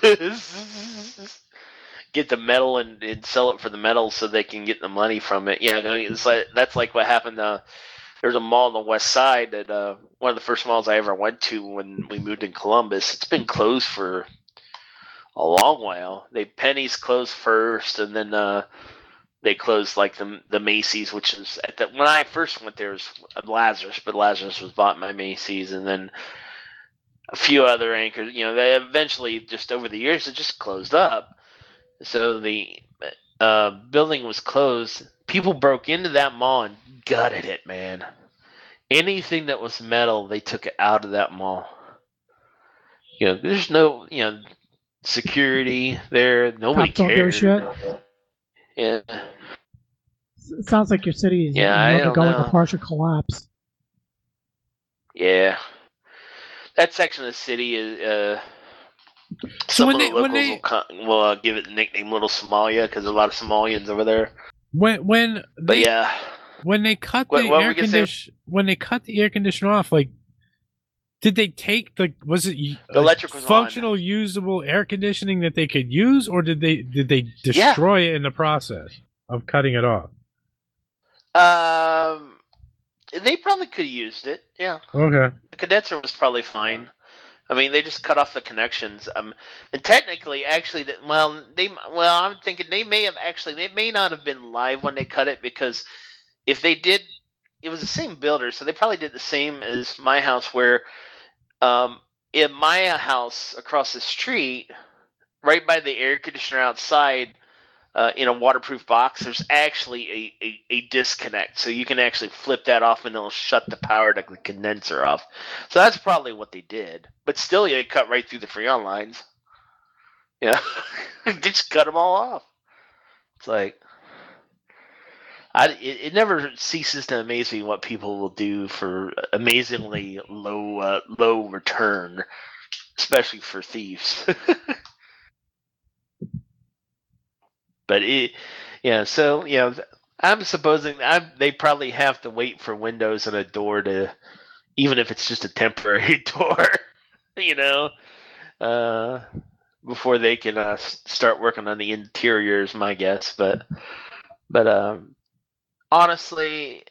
Get the metal and sell it for the metal so they can get the money from it. It's like, that's like what happened. There's a mall on the west side that one of the first malls I ever went to when we moved in Columbus. It's been closed for a long while. Penny's closed first, and then they closed like the Macy's, which is when I first went there was Lazarus, but Lazarus was bought by Macy's, and then a few other anchors. They eventually, just over the years, it just closed up. So the building was closed. People broke into that mall and gutted it, man. Anything that was metal, they took it out of that mall. There's no security there. Nobody cares. Shit. Yeah. It sounds like your city is going to partial collapse. Yeah. That section of the city is. So when they will give it the nickname Little Somalia, because there's a lot of Somalians over there. When they cut the air conditioner off, like, did they take the electric was functional on. Usable air conditioning that they could use, or did they destroy it in the process of cutting it off? They probably could have used it. Yeah. Okay. The condenser was probably fine. I mean, they just cut off the connections. And technically, actually, I'm thinking they may not have been live when they cut it, because if they did, it was the same builder, so they probably did the same as my house, where in my house across the street, right by the air conditioner outside, in a waterproof box, there's actually a disconnect, so you can actually flip that off and it'll shut the power to the condenser off. So that's probably what they did. But still, you cut right through the Freon lines. Yeah, they just cut them all off. It's like, it never ceases to amaze me what people will do for amazingly low return, especially for thieves. But so I'm supposing they probably have to wait for windows and a door to, even if it's just a temporary door, before they can start working on the interiors, my guess. But honestly,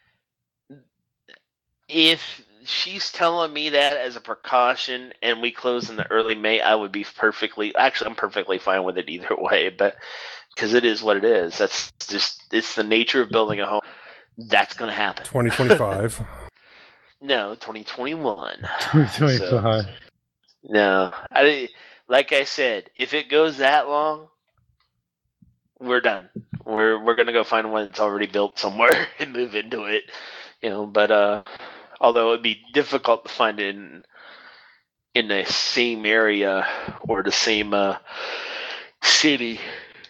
if she's telling me that as a precaution and we close in the early May, I'm perfectly fine with it either way, but because it is what it is. That's just, it's the nature of building a home. That's going to happen. 2025. No, 2021. 2025. So, no. Like I said, if it goes that long, we're done. We're going to go find one that's already built somewhere and move into it. But although it'd be difficult to find it in the same area or the same city.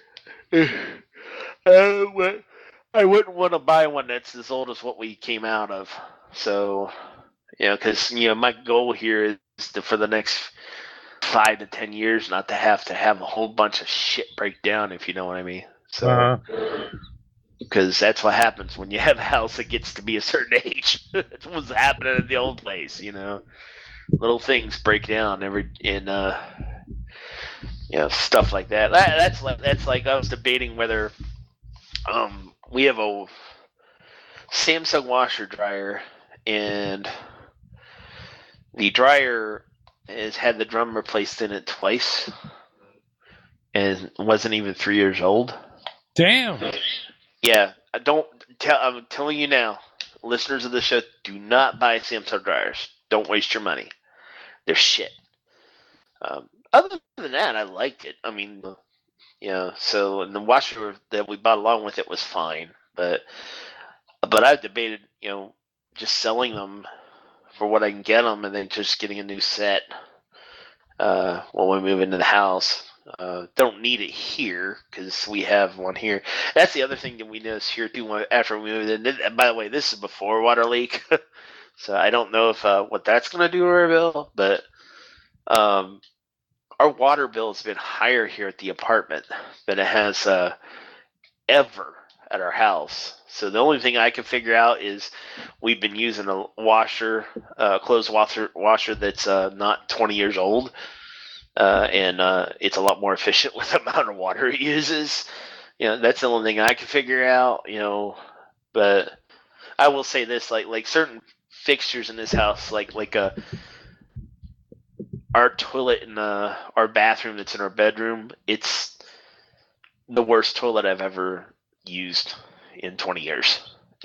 I wouldn't want to buy one that's as old as what we came out of. So, because my goal here is for the next 5 to 10 years not to have a whole bunch of shit break down, if you know what I mean. So, because that's what happens when you have a house that gets to be a certain age. That's what's happening in the old place. Little things break down stuff like that. That's like I was debating whether we have a Samsung washer dryer, and the dryer has had the drum replaced in it twice and wasn't even 3 years old. Damn. Yeah, I'm telling you now, listeners of the show, do not buy Samsung dryers. Don't waste your money. They're shit. Other than that, I liked it. I mean, so, and the washer that we bought along with it was fine, but I've debated, just selling them for what I can get them, and then just getting a new set when we move into the house. Don't need it here because we have one here. That's the other thing that we noticed here too after we moved in. And by the way, this is before water leak, so I don't know if what that's going to do to our bill, but our water bill has been higher here at the apartment than it has ever at our house. So the only thing I can figure out is we've been using a washer, clothes washer that's not 20 years old, and it's a lot more efficient with the amount of water it uses. That's the only thing I can figure out. But I will say this: like certain fixtures in this house, like our toilet in our bathroom that's in our bedroom, it's the worst toilet I've ever used in 20 years.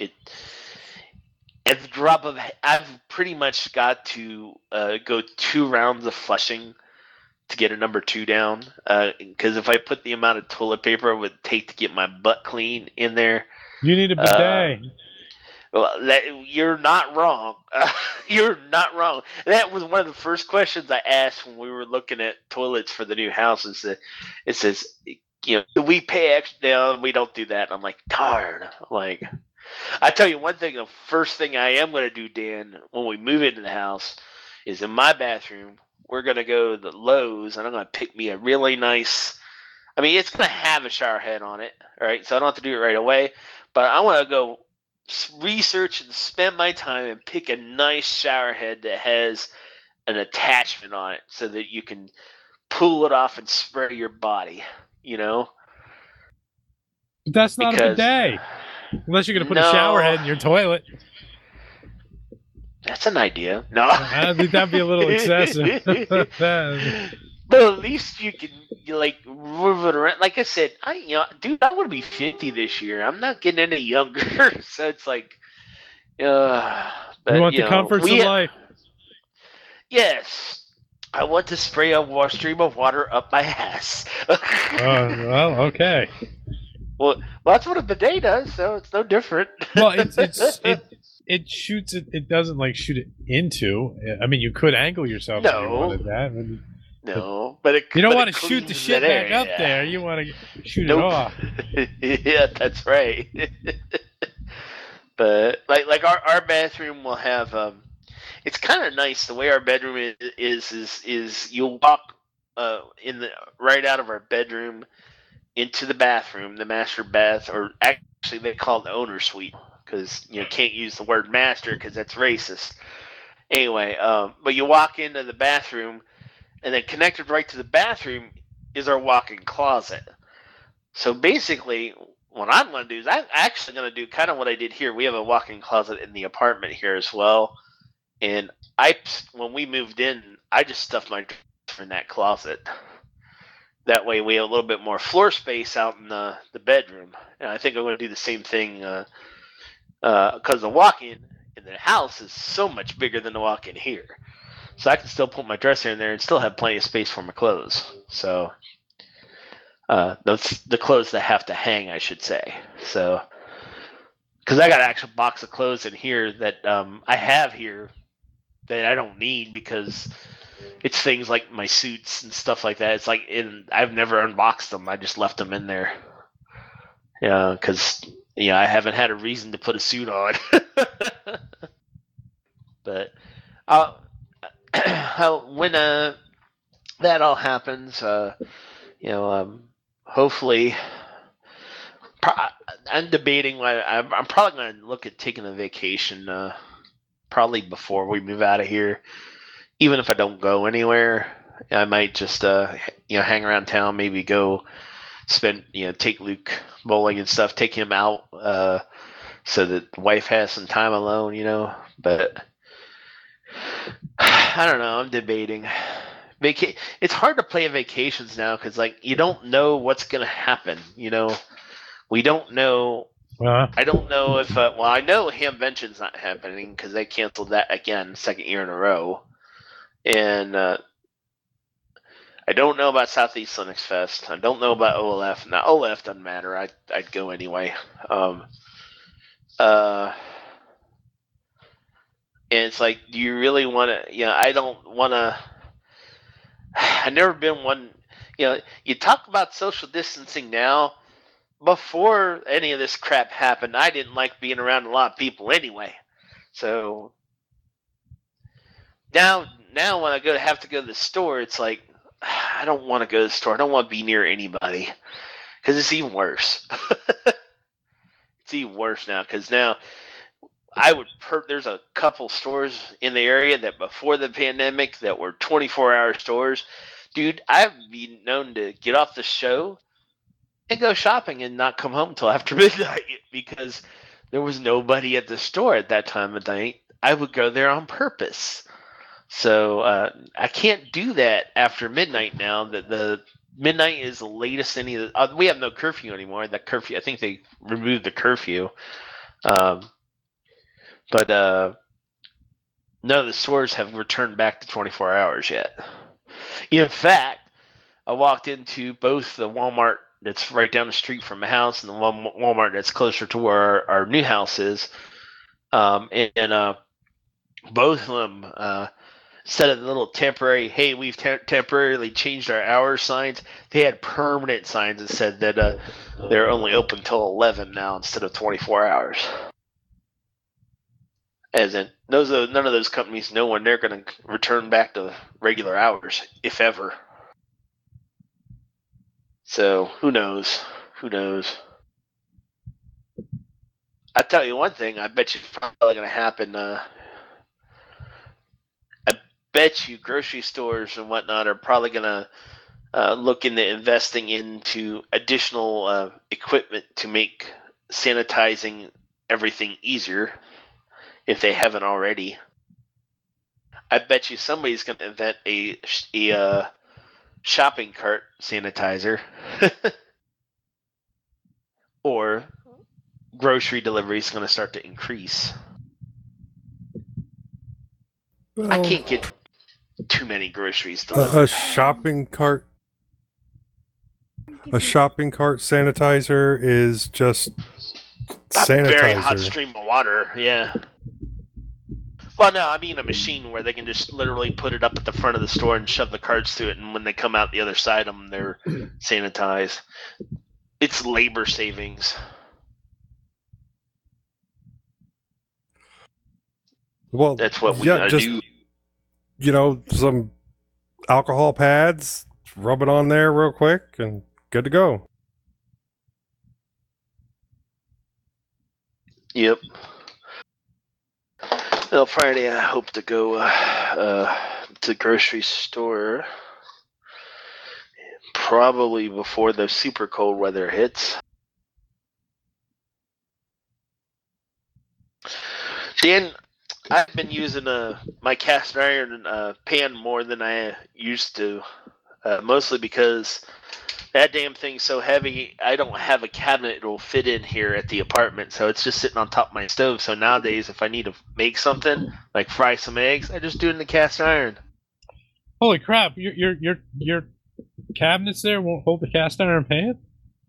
At the drop of, I've pretty much got to go 2 rounds of flushing to get a number 2 down. Because if I put the amount of toilet paper it would take to get my butt clean in there, you need a bidet. Well, you're not wrong. You're not wrong. That was one of the first questions I asked when we were looking at toilets for the new house. It says, do we pay extra? No, we don't do that. I'm like, darn. I tell you one thing. The first thing I am going to do, Dan, when we move into the house, is in my bathroom. We're going to go to the Lowe's, and I'm going to pick me a really nice. I mean, it's going to have a shower head on it, right? So I don't have to do it right away. But I want to go research and spend my time and pick a nice shower head that has an attachment on it so that you can pull it off and spray your body, That's not a bidet. Unless you're going to put a shower head in your toilet. That's an idea. No, I think that'd be a little excessive. But at least you can move it around. Like I said, dude, I want to be 50 this year. I'm not getting any younger, so it's like, but, we want the comforts of life. Yes, I want to spray a stream of water up my ass. Well, okay. Well, that's what a bidet does, so it's no different. Well, it shoots it. It doesn't shoot it into. I mean, you could angle yourself if you wanted that. But you don't want to shoot the shit back up there. You want to shoot it off. Yeah, that's right. But like our bathroom will have it's kind of nice the way our bedroom is you'll walk right out of our bedroom into the bathroom, the master bath, or actually they call it the owner suite because can't use the word master because that's racist. Anyway, but you walk into the bathroom. And then connected right to the bathroom is our walk-in closet. So basically, what I'm going to do is I'm actually going to do kind of what I did here. We have a walk-in closet in the apartment here as well. And when we moved in, I just stuffed my dresser in that closet. That way we have a little bit more floor space out in the bedroom. And I think I'm going to do the same thing because the walk-in in the house is so much bigger than the walk-in here. So I can still put my dresser in there and still have plenty of space for my clothes. So those the clothes that have to hang, I should say. So because I got an actual box of clothes in here that I have here that I don't need because it's things like my suits and stuff like that. It's I've never unboxed them. I just left them in there. Yeah, because I haven't had a reason to put a suit on. But when that all happens, hopefully, I'm debating. I'm probably going to look at taking a vacation, probably before we move out of here. Even if I don't go anywhere, I might just hang around town. Maybe go take Luke bowling and stuff. Take him out so that the wife has some time alone. But I don't know. I'm debating. It's hard to plan vacations now because you don't know what's going to happen. We don't know. I don't know if I know Hamvention's not happening because they canceled that again, second year in a row, and I don't know about Southeast Linux Fest. I don't know about OLF. Now OLF doesn't matter. I'd go anyway. And it's do you really want to, I don't want to, I've never been one, you talk about social distancing now. Before any of this crap happened, I didn't like being around a lot of people anyway. So now when I have to go to the store, it's I don't want to go to the store. I don't want to be near anybody because it's even worse. It's even worse now because now there's a couple stores in the area that before the pandemic that were 24-hour stores. Dude, I've been known to get off the show and go shopping and not come home until after midnight because there was nobody at the store at that time of night. I would go there on purpose. So I can't do that after midnight now. The midnight is the latest any of the. We have no curfew anymore. That curfew, I think they removed the curfew. But none of the stores have returned back to 24 hours yet. In fact, I walked into both the Walmart that's right down the street from my house and the Walmart that's closer to where our new house is. And both of them, instead of the little temporary, hey, we've temporarily changed our hours signs, they had permanent signs that said that they're only open till 11 now instead of 24 hours. As in, none of those companies know when they're going to return back to regular hours, if ever. So, who knows? Who knows? I'll tell you one thing, I bet you it's probably going to happen. I bet you grocery stores and whatnot are probably going to look into investing into additional equipment to make sanitizing everything easier, if they haven't already. I bet you somebody's going to invent a shopping cart sanitizer. Or grocery delivery is going to start to increase. Well, I can't get too many groceries delivered. a shopping cart. A shopping cart sanitizer is just A very hot sanitizer. stream of water, yeah. Well, no, I mean a machine where they can just literally put it up at the front of the store and shove the carts to it, and when they come out the other side of them, they're sanitized. It's labor savings. Well, That's what we yeah, gotta just do. some alcohol pads, rub it on there real quick, and good to go. Yep. Well, Friday I hope to go to the grocery store. Probably before the super cold weather hits. Dan, I've been using my cast iron pan more than I used to, mostly because that damn thing's so heavy. I don't have a cabinet it'll fit in here at the apartment, so it's just sitting on top of my stove. So nowadays, if I need to make something like fry some eggs, I just do it in the cast iron. Holy crap! Your cabinets there won't hold the cast iron pan.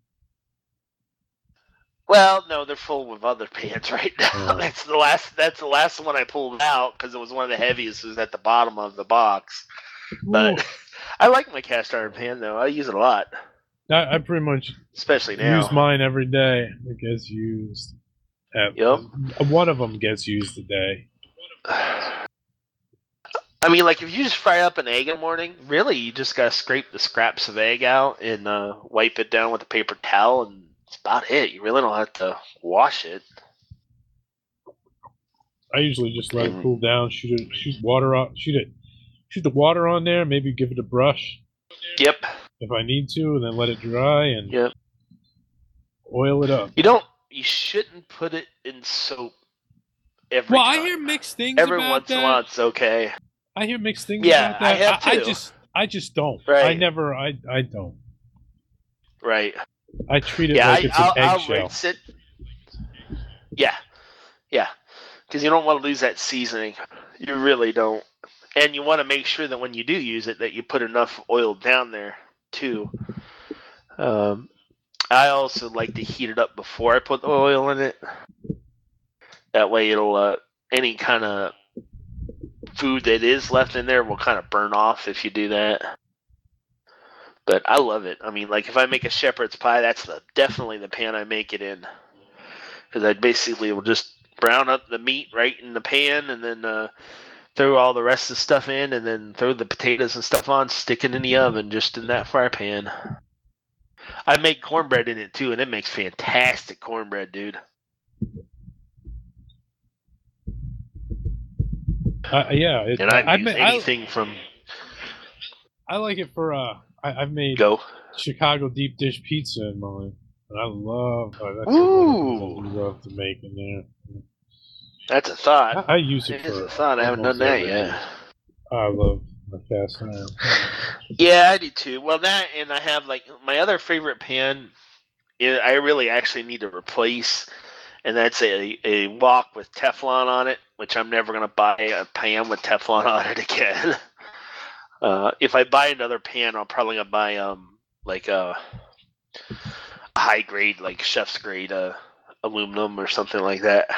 Well, no, they're full with other pans right now. Oh. That's the last one I pulled out because it was one of the heaviest. It was at the bottom of the box. But I like my cast iron pan though. I use it a lot, I pretty much especially now. use mine every day. It gets used. Yep. One of them gets used a day. I mean, like if you just fry up an egg in the morning, really, you just gotta scrape the scraps of egg out and wipe it down with a paper towel, and that's about it. You really don't have to wash it. I usually just let it cool down, shoot water on, shoot the water on there, maybe give it a brush Yep. if I need to, and then let it dry and Yep. oil it up. You shouldn't put it in soap every Well, time. I hear mixed things Every about once in a that. while, it's okay. I hear mixed things Yeah, about that. I have too. I just don't. Right. I don't. Right. I treat it Yeah, like it's an I'll eggshell. rinse it. Yeah. Yeah. Because you don't want to lose that seasoning. You really don't. And you want to make sure that when you do use it, that you put enough oil down there, too. I also like to heat it up before I put the oil in it. That way it'll, any kind of food that is left in there will kind of burn off if you do that. But I love it. I mean, like if I make a shepherd's pie, that's definitely the pan I make it in. Because I basically will just brown up the meat right in the pan and then throw all the rest of the stuff in and then throw the potatoes and stuff on, stick it in the oven just in that fry pan. I make cornbread in it too, and it makes fantastic cornbread, dude. Yeah, And I've used anything from I like it for I've made go. Chicago deep dish pizza in mine, and I love. That's Ooh. I love to make in there. That's a thought. I use it It for. is a thought. I haven't done almost that everything. yet. I love my cast iron. Yeah, I do too. Well, that and I have like my other favorite pan. I really actually need to replace, and that's a wok with Teflon on it. Which I'm never gonna buy a pan with Teflon on it again. If I buy another pan, I'll probably gonna buy like a high grade, like chef's grade aluminum or something like that,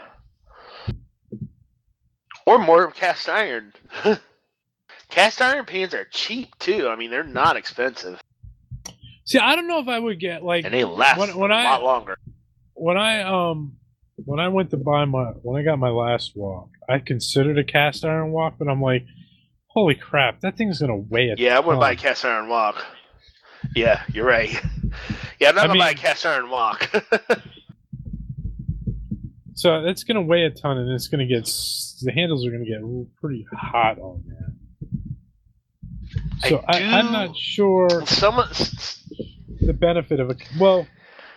or more cast iron. Cast iron pans are cheap too. I mean, they're not expensive, See, I don't know if I would get like and they last when a lot longer. when I went to buy when I got my last wok, I considered a cast iron wok, but I'm like, holy crap, that thing's gonna weigh a Yeah, I wouldn't buy a ton. cast iron wok. Yeah, you're right. Yeah, I'm not gonna buy a cast iron wok. So that's gonna weigh a ton, and it's gonna get the handles are gonna get pretty hot on that. So I'm not sure Someone, the benefit of it. Well,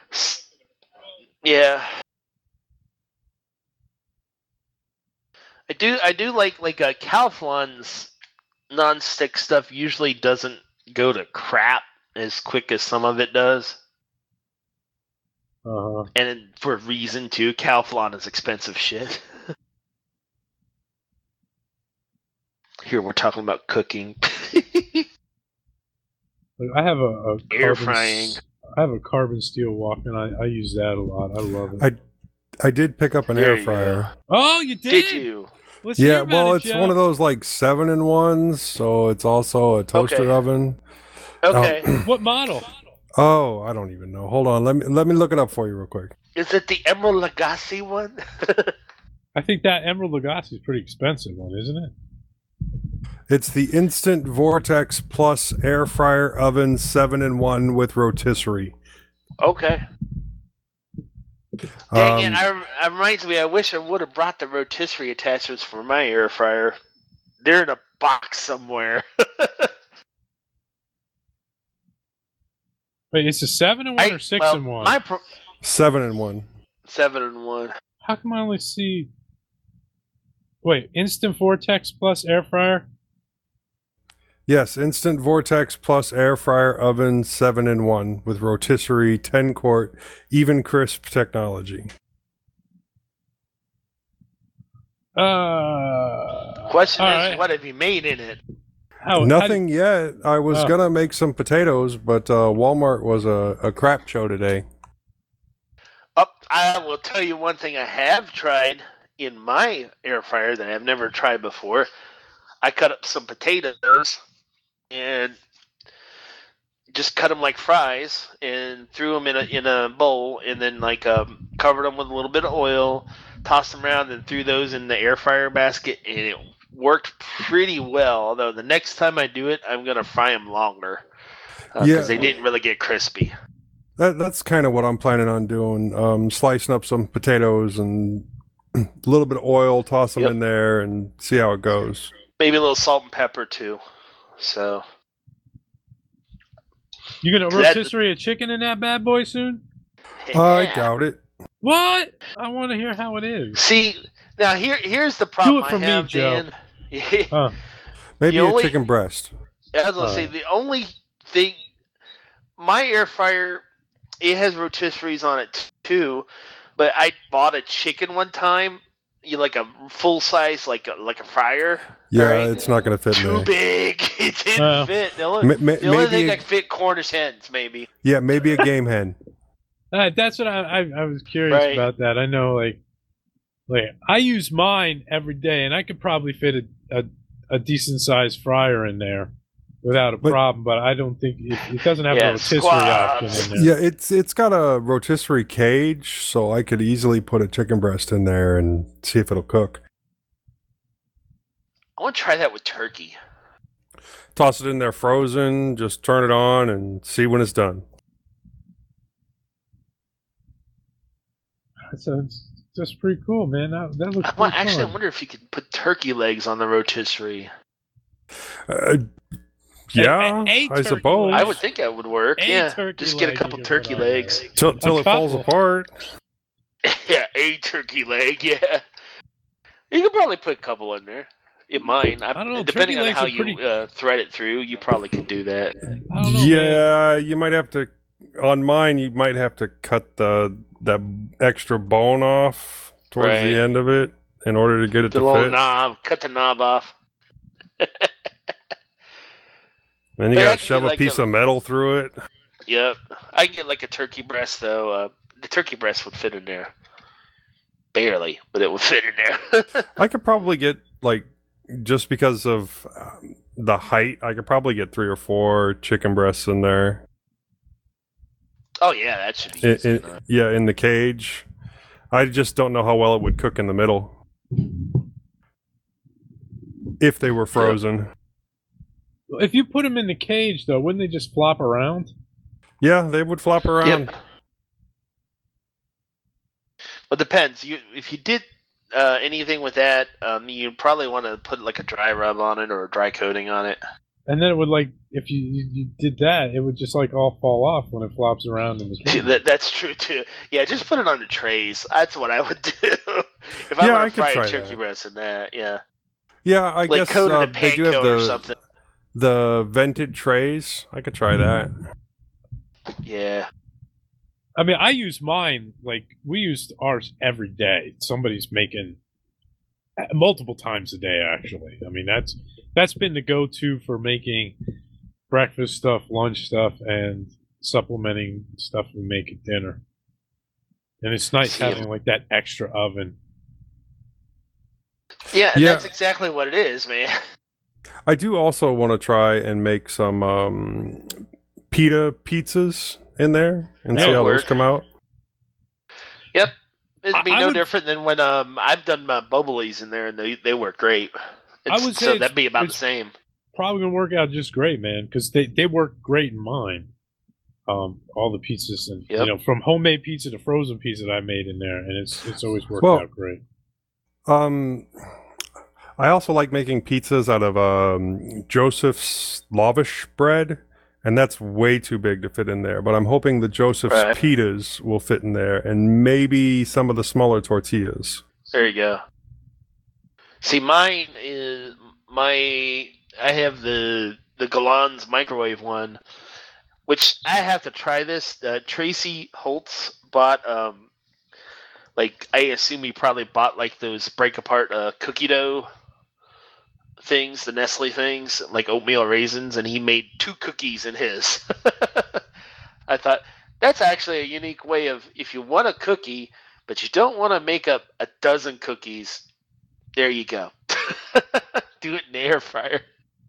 yeah, I I do like Calphalon's non-stick stuff usually doesn't go to crap as quick as some of it does. And for a reason too, Calphalon is expensive shit. Here we're talking about cooking. I have a air frying. I have a carbon steel wok, and I use that a lot. I love it. I did pick up an There air you fryer. Oh, you did? Did you? Let's hear about Well, it, it's Joe. one of those like 7-in-1s, so it's also a toaster Okay. oven. Okay. What model? Oh, I don't even know. Hold on, let me look it up for you real quick. Is it the Emerald Lagasse one? I think that Emerald Lagasse is a pretty expensive one, isn't it? It's the Instant Vortex Plus Air Fryer Oven 7-in-1 with rotisserie. Okay. Dang it! It reminds me. I wish I would have brought the rotisserie attachments for my air fryer. They're in a box somewhere. Wait, it's a 7-in-1 or 6-in-1? 7-in-1. 7-in-1. How come I only see? Wait, Instant Vortex Plus Air Fryer? Yes, Instant Vortex Plus Air Fryer Oven 7-in-1 with rotisserie 10-quart even crisp technology. Question all is, right. what have you made in it? Nothing yet. I was gonna make some potatoes, but Walmart was a crap show today. I will tell you one thing I have tried in my air fryer that I've never tried before. I cut up some potatoes and just cut them like fries and threw them in a bowl, and then covered them with a little bit of oil, tossed them around, and threw those in the air fryer basket, and it worked pretty well. Although the next time I do it, I'm gonna fry them longer because they didn't really get crispy. That's kind of what I'm planning on doing. Slicing up some potatoes and a little bit of oil, toss them in there, and see how it goes. Maybe a little salt and pepper too. So You gonna rotisserie a chicken in that bad boy soon? I doubt it. What? I want to hear how it is. See, now here's the problem Do it for I have, me, Joe. Dan. Maybe The a only- chicken breast. I was gonna say the only thing, my air fryer, it has rotisseries on it too, but I bought a chicken one time, like a full size, like a fryer. Yeah, right? it's not going to fit in Too there. big. It didn't fit. The only maybe thing I could fit Cornish hens, maybe. Yeah, maybe a game hen. That's what I was curious Right. about. That I know, like I use mine every day, and I could probably fit a decent sized fryer in there without a problem. But I don't think it doesn't have a rotisserie option in there. Yeah, it's got a rotisserie cage, so I could easily put a chicken breast in there and see if it'll cook. I want to try that with turkey. Toss it in there frozen, just turn it on and see when it's done. That's pretty cool, man. That looks pretty Actually, fun. I wonder if you could put turkey legs on the rotisserie. Yeah, a I turkey suppose. I would think that would work. A Yeah, turkey just get a leg couple you can turkey put on there. legs. Till it falls apart. Yeah, a turkey leg. Yeah, you could probably put a couple in there. In mine, I don't know. Depending turkey on legs how are pretty. you thread it through, you probably could do that. I don't know, man. Yeah, you might have to. On mine, you might have to cut that extra bone off towards Right. the end of it in order to get it The to little fit. knob, cut the knob off. Then you But got to actually, shove a like piece a- of metal through it. Yep, I get like a turkey breast though. The turkey breast would fit in there, barely, but it would fit in there. I could probably get just because of the height, I could probably get 3 or 4 chicken breasts in there. Oh yeah, that should be easy enough. Yeah, in the cage. I just don't know how well it would cook in the middle. If they were frozen. If you put them in the cage, though, wouldn't they just flop around? Yeah, they would flop around. Yep. Well, depends. If you did anything with that, you probably want to put like a dry rub on it or a dry coating on it. And then it would if you did that, it would just all fall off when it flops around in the cage. That's true too. Yeah, just put it on the trays. That's what I would do. If I Yeah, want I to could fry try a turkey that. breast in that, yeah. Yeah, I Like guess coated in they do have panko or something. the vented trays. I could try that. Yeah. I mean, I use mine, like, we use ours every day. Somebody's making multiple times a day, actually. I mean, that's been the go-to for making breakfast stuff, lunch stuff, and supplementing stuff we make at dinner. And it's nice See, having, like, that extra oven. Yeah, and Yeah. that's exactly what it is, man. I do also want to try and make some pita pizzas in there and see That'll how those work. come out. Yep. It'd be I no would- different than when I've done my bubblies in there, and they work great. I would say so it's- that'd be about the it's- same. Probably going to work out just great, man, because they work great in mine. All the pizzas and Yep. you know, from homemade pizza to frozen pizza that I made in there, and it's always worked Well, out great. I also like making pizzas out of Joseph's lavish bread, and that's way too big to fit in there. But I'm hoping the Joseph's Right. pitas will fit in there, and maybe some of the smaller tortillas. There you go. See, mine is I have the Galan's microwave one, which I have to try this. Tracy Holtz bought like I assume he probably bought like those break apart cookie dough things, the Nestle things, like oatmeal raisins, and he made 2 cookies in his. I thought that's actually a unique way of, if you want a cookie but you don't want to make up a dozen cookies, there you go. Do it in the air fryer.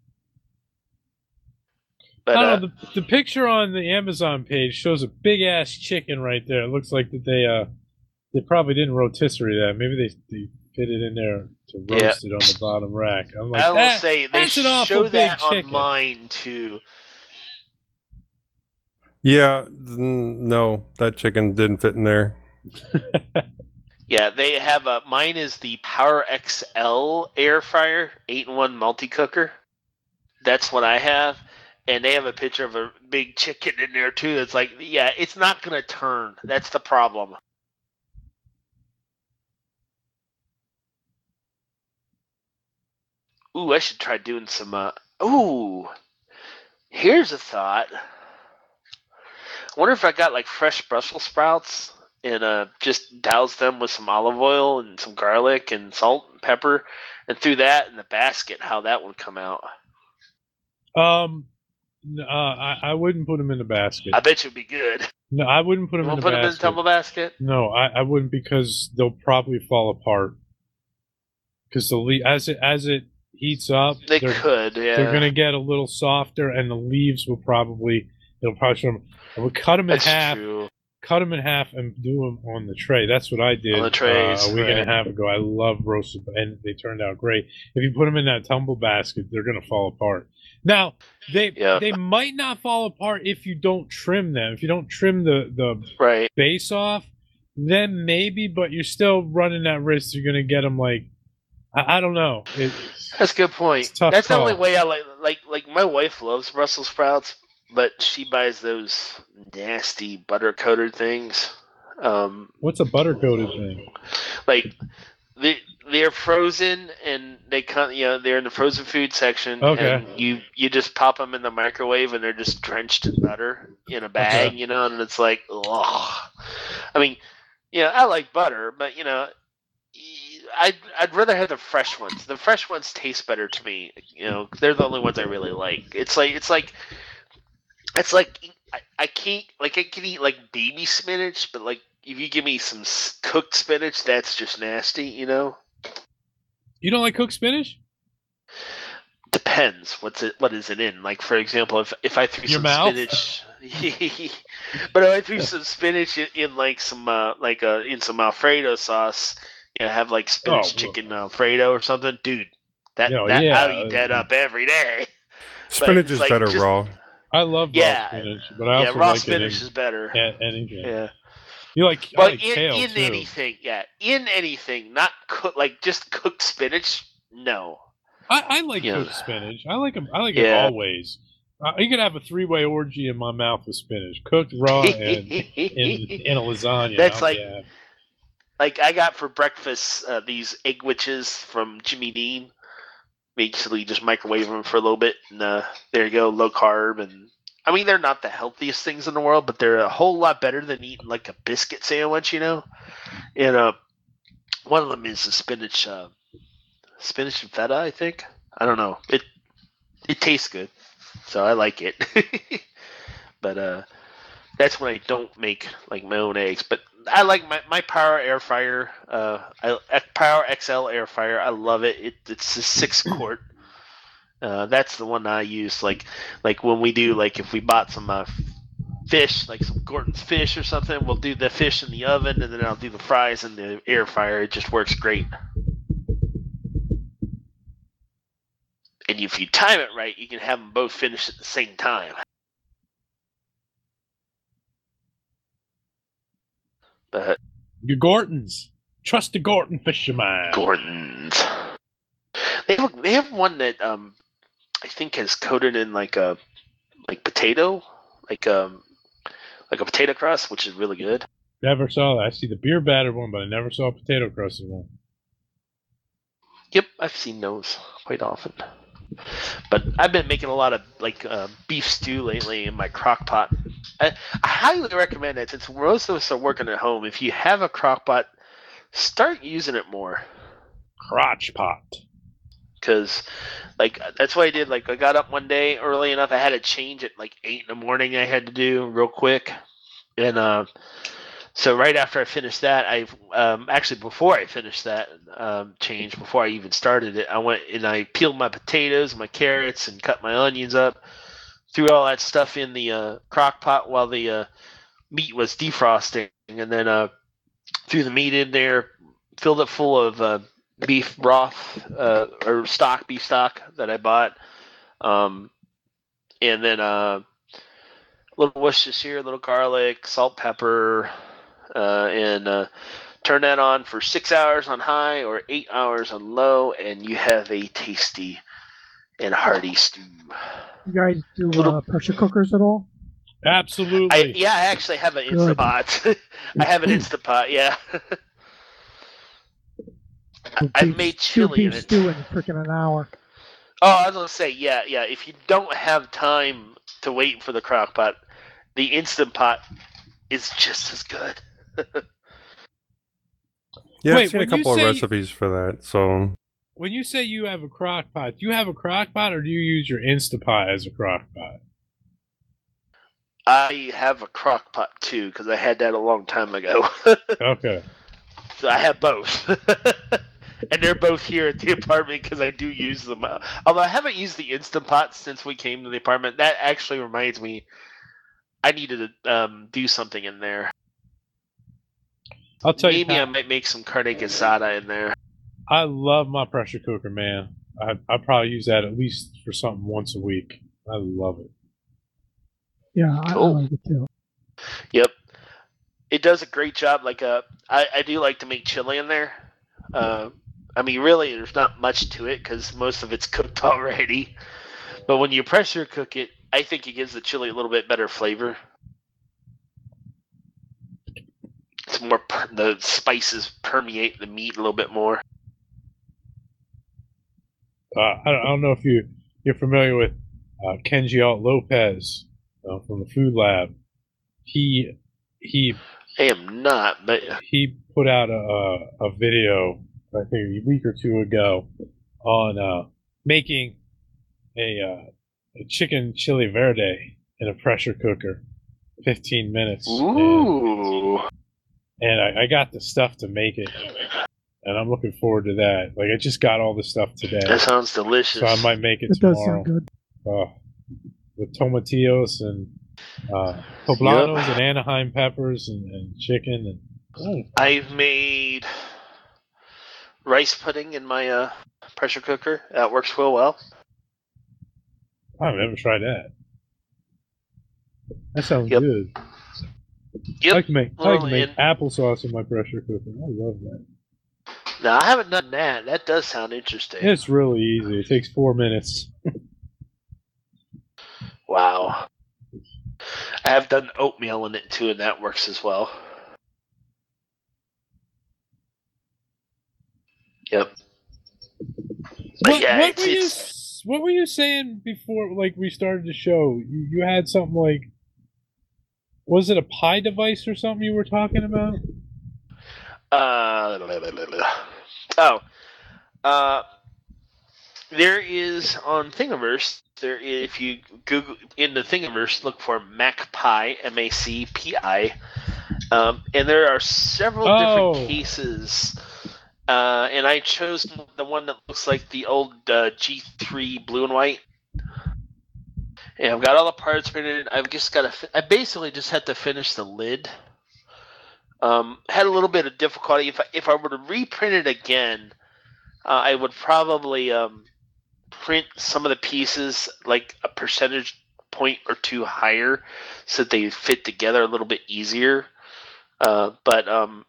But I don't know, the picture on the Amazon page shows a big ass chicken right there. It looks like that they probably didn't rotisserie that. Maybe they fit it in there to roast it on the bottom rack. I'm like, I will say they that's an awful show big that chicken. on mine too. Yeah, no, that chicken didn't fit in there. Yeah, they have mine is the Power XL air fryer, 8-in-1 multi-cooker. That's what I have. And they have a picture of a big chicken in there too. It's like, yeah, it's not going to turn. That's the problem. Ooh, I should try doing some, ooh, here's a thought. I wonder if I got like fresh Brussels sprouts and just douse them with some olive oil and some garlic and salt and pepper and threw that in the basket, how that would come out. I wouldn't put them in the basket. I bet you'd be good. No, I wouldn't put them You in want the to put them in the basket. tumble basket? No, I wouldn't, because they'll probably fall apart. Because as it heats up, They they're could, yeah. they're gonna get a little softer, and the leaves will probably I would cut them in That's half. true. Cut them in half and do them on the tray. That's what I did On the trays, a week and right. a half ago. I love roasted, and they turned out great. If you put them in that tumble basket, they're going to fall apart. Now, they might not fall apart if you don't trim them. If you don't trim the Right. base off, then maybe, but you're still running that risk. You're going to get them like, I don't know. That's a good point. It's a tough That's the call. only way I like my wife loves Brussels sprouts, but she buys those nasty butter coated things. What's a butter coated thing? Like they're frozen and they come, they're in the frozen food section. Okay. And you just pop them in the microwave and they're just drenched in butter in a bag, Okay. and it's like, ugh. I mean, I like butter, but I'd rather have the fresh ones. The fresh ones taste better to me. They're the only ones I really like. It's like I can't, like, I can eat like baby spinach, but like if you give me some cooked spinach, that's just nasty. You don't like cooked spinach? Depends. What is it in? Like, for example, if I threw Your some mouth? spinach, but if I threw some spinach in like some in some Alfredo sauce, have like spinach chicken Alfredo or something, dude. I'll eat that up every day. Spinach it's is like better just- raw. I love raw spinach, but I also raw like spinach it is better. in anything. Yeah. You like, I But like kale in too. anything, not just cooked spinach. No. I like Yeah. cooked spinach. I like 'em- I like Yeah. it always. You could have a 3-way orgy in my mouth with spinach, cooked, raw, and in a lasagna. That's I'll like- be happy. like I got for breakfast these egg witches from Jimmy Dean. Basically, just microwave them for a little bit, and there you go, low carb. And I mean, they're not the healthiest things in the world, but they're a whole lot better than eating like a biscuit sandwich, you know. And one of them is the spinach and feta, I think. I don't know. It tastes good, so I like it. But that's when I don't make like my own eggs. But I like my Power Air Fryer. Power XL Air Fryer. I love it. It's a 6-quart. That's the one I use. Like when we do, like if we bought some fish, like some Gorton's fish or something, we'll do the fish in the oven, and then I'll do the fries in the air fryer. It just works great. And if you time it right, you can have them both finished at the same time. But Your Gortons. Trust the Gorton fisherman. Gordon's. They have one that I think is coated in like potato, like a potato crust, which is really good. Never saw that. I see the beer battered one, but I never saw a potato crusted one. Yep, I've seen those quite often. But I've been making a lot of like beef stew lately in my crock pot. I highly recommend it, since most of us are working at home. If you have a crock pot, start using it more. Crotch pot. Because like that's what I did. Like I got up one day early enough. I had to change at like 8 in the morning. I had to do real quick, and so right after I finished that, I actually before I finished that change, before I even started it, I went and I peeled my potatoes, my carrots, and cut my onions up. Threw all that stuff in the crock pot while the meat was defrosting, and then threw the meat in there, filled it full of beef broth or beef stock that I bought, and then a little Worcestershire, a little garlic, salt, pepper, and turn that on for 6 hours on high or 8 hours on low, and you have a tasty and hearty stew. You guys do pressure cookers at all? Absolutely. I actually have an Instapot. I have an Instapot, yeah. I've made chili in it. Stew in freaking an hour. Oh, I was going to say, yeah. If you don't have time to wait for the crock pot, the Instant Pot is just as good. Yeah, Wait, I've seen a when you couple of say- recipes for that. So When you say you have a crock pot, do you have a crock pot or do you use your Instapot as a crock pot? I have a crock pot too, because I had that a long time ago. Okay. So I have both. And they're both here at the apartment because I do use them. Although I haven't used the Instant Pot since we came to the apartment. That actually reminds me, I needed to do something in there. I'll tell you, Maybe I might make some carne asada in there. I love my pressure cooker, man. I probably use that at least for something once a week. I love it. Yeah, I Cool. like it too. Yep. It does a great job. Like I do like to make chili in there. I mean, really, there's not much to it because most of it's cooked already. But when you pressure cook it, I think it gives the chili a little bit better flavor. It's more the spices permeate the meat a little bit more. I don't know if you're familiar with Kenji Alt Lopez from the Food Lab. He I am not, but he put out a video, I think a week or two ago, on making a chicken chili verde in a pressure cooker, 15 minutes. ooh, And I got the stuff to make it, and I'm looking forward to that. Like I just got all the stuff today, that sounds delicious. so I might make it It does tomorrow sound good. with tomatillos and poblanos and Anaheim peppers and chicken and. I've made rice pudding in my pressure cooker. That works real well. I've never tried that. That sounds Yep. good. Yep. I like to make Well, applesauce in my pressure cooker. I love that. No, I haven't done that. That does sound interesting. It's really easy. It takes 4 minutes. Wow. I have done oatmeal in it too, and that works as well. Yep. But yeah, What were you saying before, like, we started the show? You had something like, was it a Pi device or something you were talking about? There is on Thingiverse. If you Google in the Thingiverse, look for MacPi, MACPI, and there are several different cases. And I chose the one that looks like the old G3 blue and white. And I've got all the parts printed. I basically just had to finish the lid. Had a little bit of difficulty. If I were to reprint it again, I would probably print some of the pieces like a percentage point or two higher, so that they fit together a little bit easier. But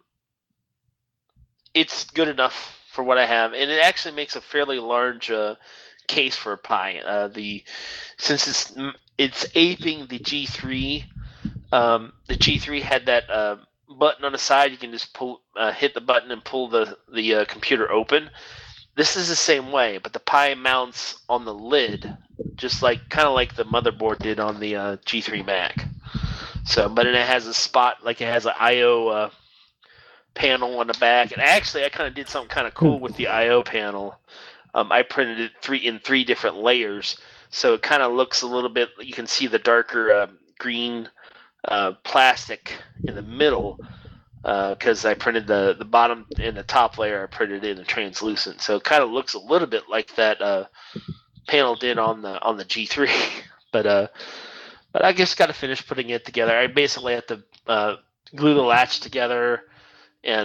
it's good enough for what I have, and it actually makes a fairly large case for a Pi. Since it's aping the G3. The G3 had that button on the side. You can just hit the button and pull the computer open. This is the same way, but the Pi mounts on the lid, just kind of like the motherboard did on the G3 Mac. So, but it has a spot, like it has an I/O panel on the back. And actually, I kind of did something kind of cool with the I/O panel. I printed it in three different layers, so it kind of looks a little bit. You can see the darker green plastic in the middle, because I printed the bottom and the top layer. I printed in a translucent, so it kind of looks a little bit like that panel did on the G3. But I just got to finish putting it together. I basically have to glue the latch together and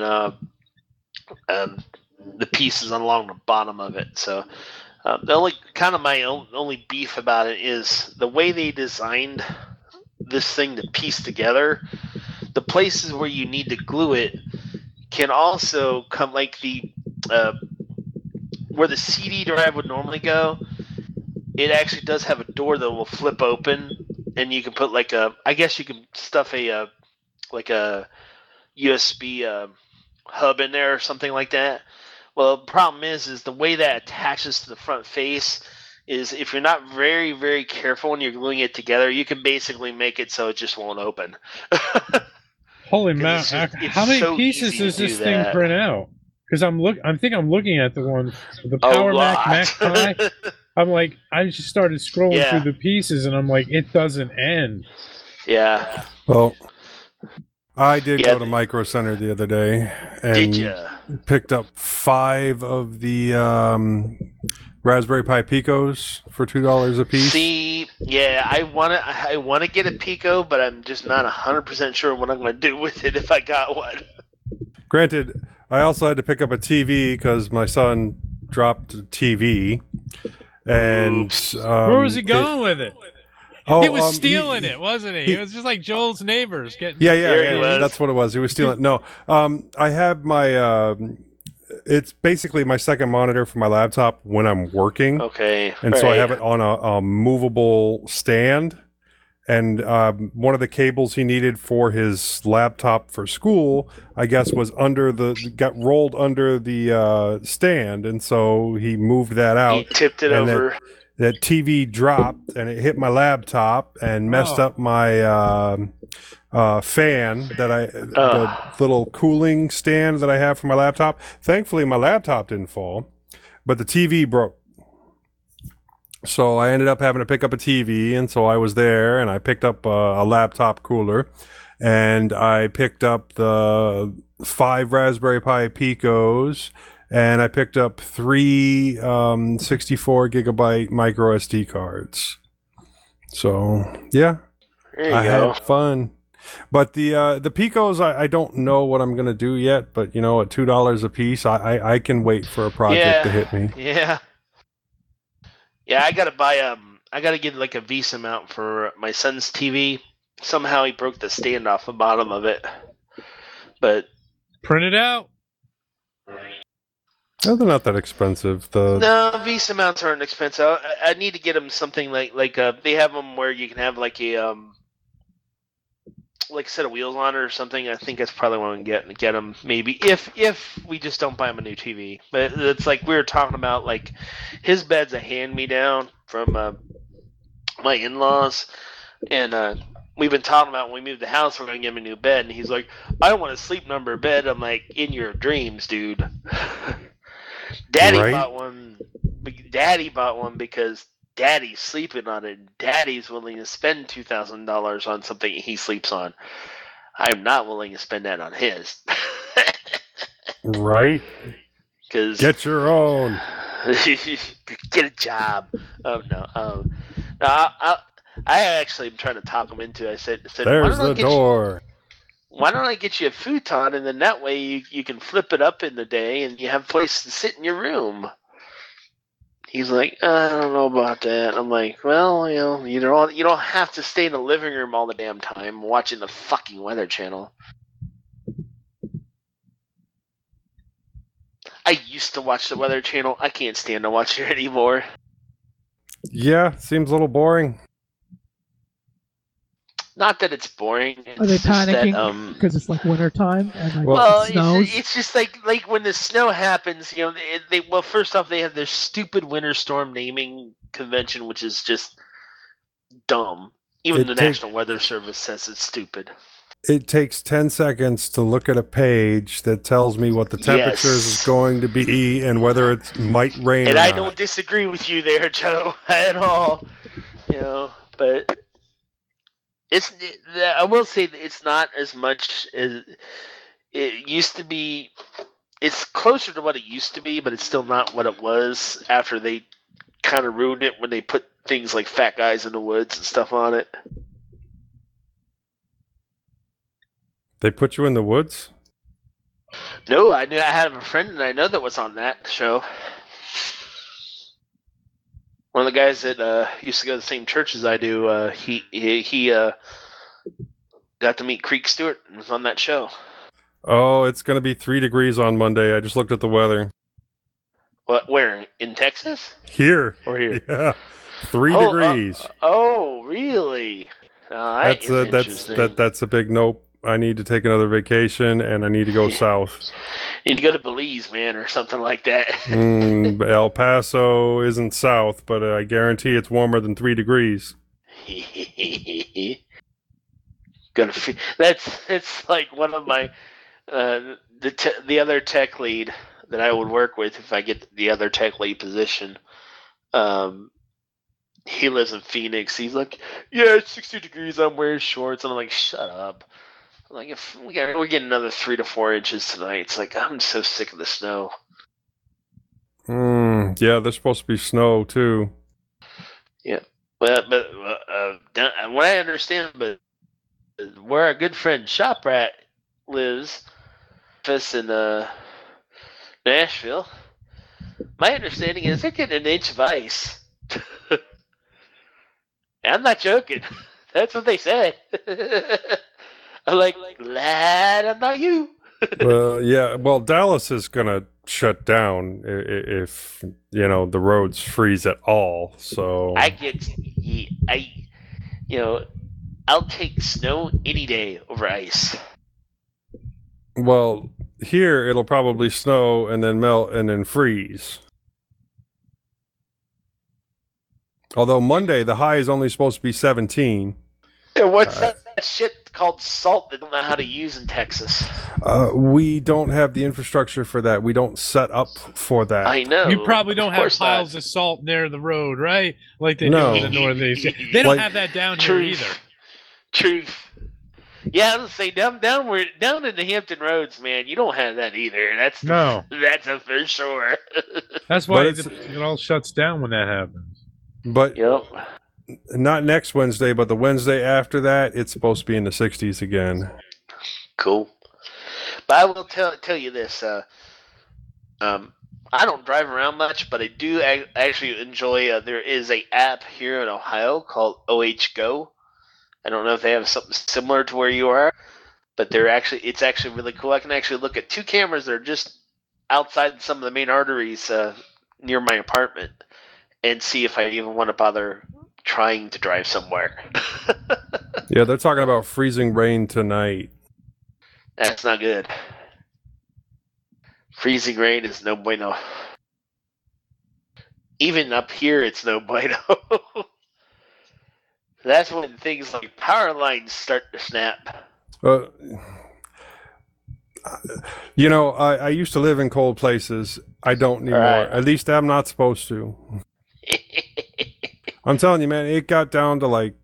the pieces along the bottom of it. So the only kind of my only beef about it is the way they designed this thing to piece together. The places where you need to glue it can also come, like the where the CD drive would normally go. It actually does have a door that will flip open, and you can put I guess you can stuff a USB hub in there or something like that. Well, the problem is the way that attaches to the front face is, if you're not very, very careful when you're gluing it together, you can basically make it so it just won't open. Holy mout! How many pieces does this thing print out? Because I'm looking at the one, the Power Mac Pi. I'm like, I just started scrolling through the pieces, and I'm like, it doesn't end. Yeah. Well, I did go to Micro Center the other day and picked up 5 of the Raspberry Pi Picos for $2 a piece. See, I want to get a Pico, but I'm just not 100% sure what I'm going to do with it if I got one. Granted, I also had to pick up a TV because my son dropped a TV. And where was he going with it? Oh, he was stealing it, wasn't he? It was just like Joel's neighbors getting. Yeah. That's what it was. He was stealing. No, I have my. It's basically my second monitor for my laptop when I'm working. Okay. And so I have it on a movable stand. And one of the cables he needed for his laptop for school, I guess, was got rolled under the stand, and so he moved that out. He tipped it over. That TV dropped, and it hit my laptop and messed up my fan the little cooling stand that I have for my laptop. Thankfully, my laptop didn't fall, but the TV broke. So I ended up having to pick up a TV, and so I was there, and I picked up a laptop cooler, and I picked up the 5 Raspberry Pi Picos, and I picked up 3 64 gigabyte micro SD cards. So yeah, I had fun. But the Picos, I don't know what I'm gonna do yet. But at $2 a piece, I can wait for a project to hit me. Yeah, I gotta buy I gotta get like a Visa mount for my son's TV. Somehow he broke the stand off the bottom of it. But print it out. No, they're not that expensive. No, Visa mounts aren't expensive. I need to get them something like they have them where you can have like a like a set of wheels on it or something, I think that's probably what I'm gonna get him. Maybe if we just don't buy him a new TV. But it's like we were talking about, like his bed's a hand me down from my in-laws, and we've been talking about when we move the house, we're gonna get him a new bed, and he's like, I want a sleep number bed. I'm like, in your dreams, dude. Daddy Right? bought one. Daddy bought one because Daddy's sleeping on it. Daddy's willing to spend $2,000 on something he sleeps on. I'm not willing to spend that on his. Right? Because Get your own. get a job. No. I actually am trying to talk him into it. I said, There's the door. why don't I get you a futon, and then that way you can flip it up in the day and you have a place to sit in your room. He's like, I don't know about that. I'm like, well, you don't have to stay in the living room all the damn time watching the fucking Weather Channel. I used to watch the Weather Channel. I can't stand to watch it anymore. Yeah, seems a little boring. Not that it's boring. Are they It's just that, panicking because it's like winter time and like well, it snows? it's just like when the snow happens, they well, first off, they have their stupid winter storm naming convention, which is just dumb. Even the National Weather Service says it's stupid. It takes 10 seconds to look at a page that tells me what the temperatures is going to be and whether it might rain And or I not. don't disagree with you there, Joe, at all. But I will say that it's not as much as it used to be. It's closer to what it used to be, but it's still not what it was after they kind of ruined it when they put things like Fat Guys in the Woods and stuff on it. They put you in the woods? No, I had a friend and I know that was on that show. One of the guys that used to go to the same church as I do, he got to meet Creek Stewart and was on that show. Oh, it's going to be 3 degrees on Monday. I just looked at the weather. What? Where? In Texas? Here. Or here? Yeah. 3 degrees. Oh, really? That's a big nope. I need to take another vacation and I need to go south. You need to go to Belize, man, or something like that. El Paso isn't south, but I guarantee it's warmer than 3 degrees. It's like one of my the other tech lead that I would work with if I get the other tech lead position. He lives in Phoenix. He's like, yeah, it's 60 degrees. I'm wearing shorts, and I'm like, shut up. I'm like, if we're getting another 3 to 4 inches tonight. It's like I'm so sick of the snow. Yeah, there's supposed to be snow too. Yeah, but what I understand, but where our good friend Shoprat lives, in Nashville, my understanding is they're getting an inch of ice. I'm not joking. That's what they said. I'm like, glad I'm not you. Well, yeah. Well, Dallas is gonna shut down if the roads freeze at all. So I'll take snow any day over ice. Well, here it'll probably snow and then melt and then freeze. Although Monday the high is only supposed to be 17. Yeah, what's that shit called salt they don't know how to use in Texas? We don't have the infrastructure for that. We don't set up for that. I know. You probably don't have course piles not. of salt near the road, right? Like they No. do in the Northeast. They don't Like- have that down here Truth. either. Truth. Yeah, I was say down in the Hampton Roads, man. You don't have that either. That's No. That's a for sure. That's why But it all shuts down when that happens. But Yep. not next Wednesday, but the Wednesday after that, it's supposed to be in the 60s again. Cool. But I will tell you this. I don't drive around much, but I do actually enjoy. There is a app here in Ohio called OH Go. I don't know if they have something similar to where you are, but it's actually really cool. I can actually look at 2 cameras that are just outside some of the main arteries near my apartment and see if I even want to bother trying to drive somewhere. Yeah, they're talking about freezing rain tonight. That's not good. Freezing rain is no bueno. Even up here, it's no bueno. That's when things like power lines start to snap. You know, I used to live in cold places. I don't anymore. Right. At least I'm not supposed to. I'm telling you, man, it got down to like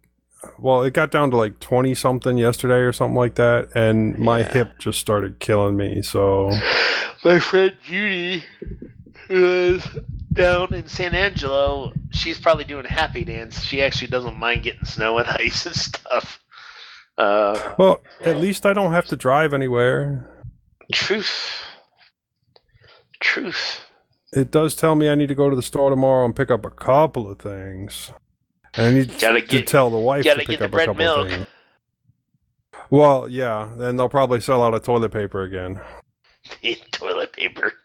20 something yesterday or something like that, and my hip just started killing me. So my friend Judy, who is down in San Angelo, she's probably doing a happy dance. She actually doesn't mind getting snow and ice and stuff. Well, at least I don't have to drive anywhere. Truth. It does tell me I need to go to the store tomorrow and pick up a couple of things. And I need to tell the wife to pick up a couple of things. Well, yeah, then they'll probably sell out of toilet paper again. Toilet paper.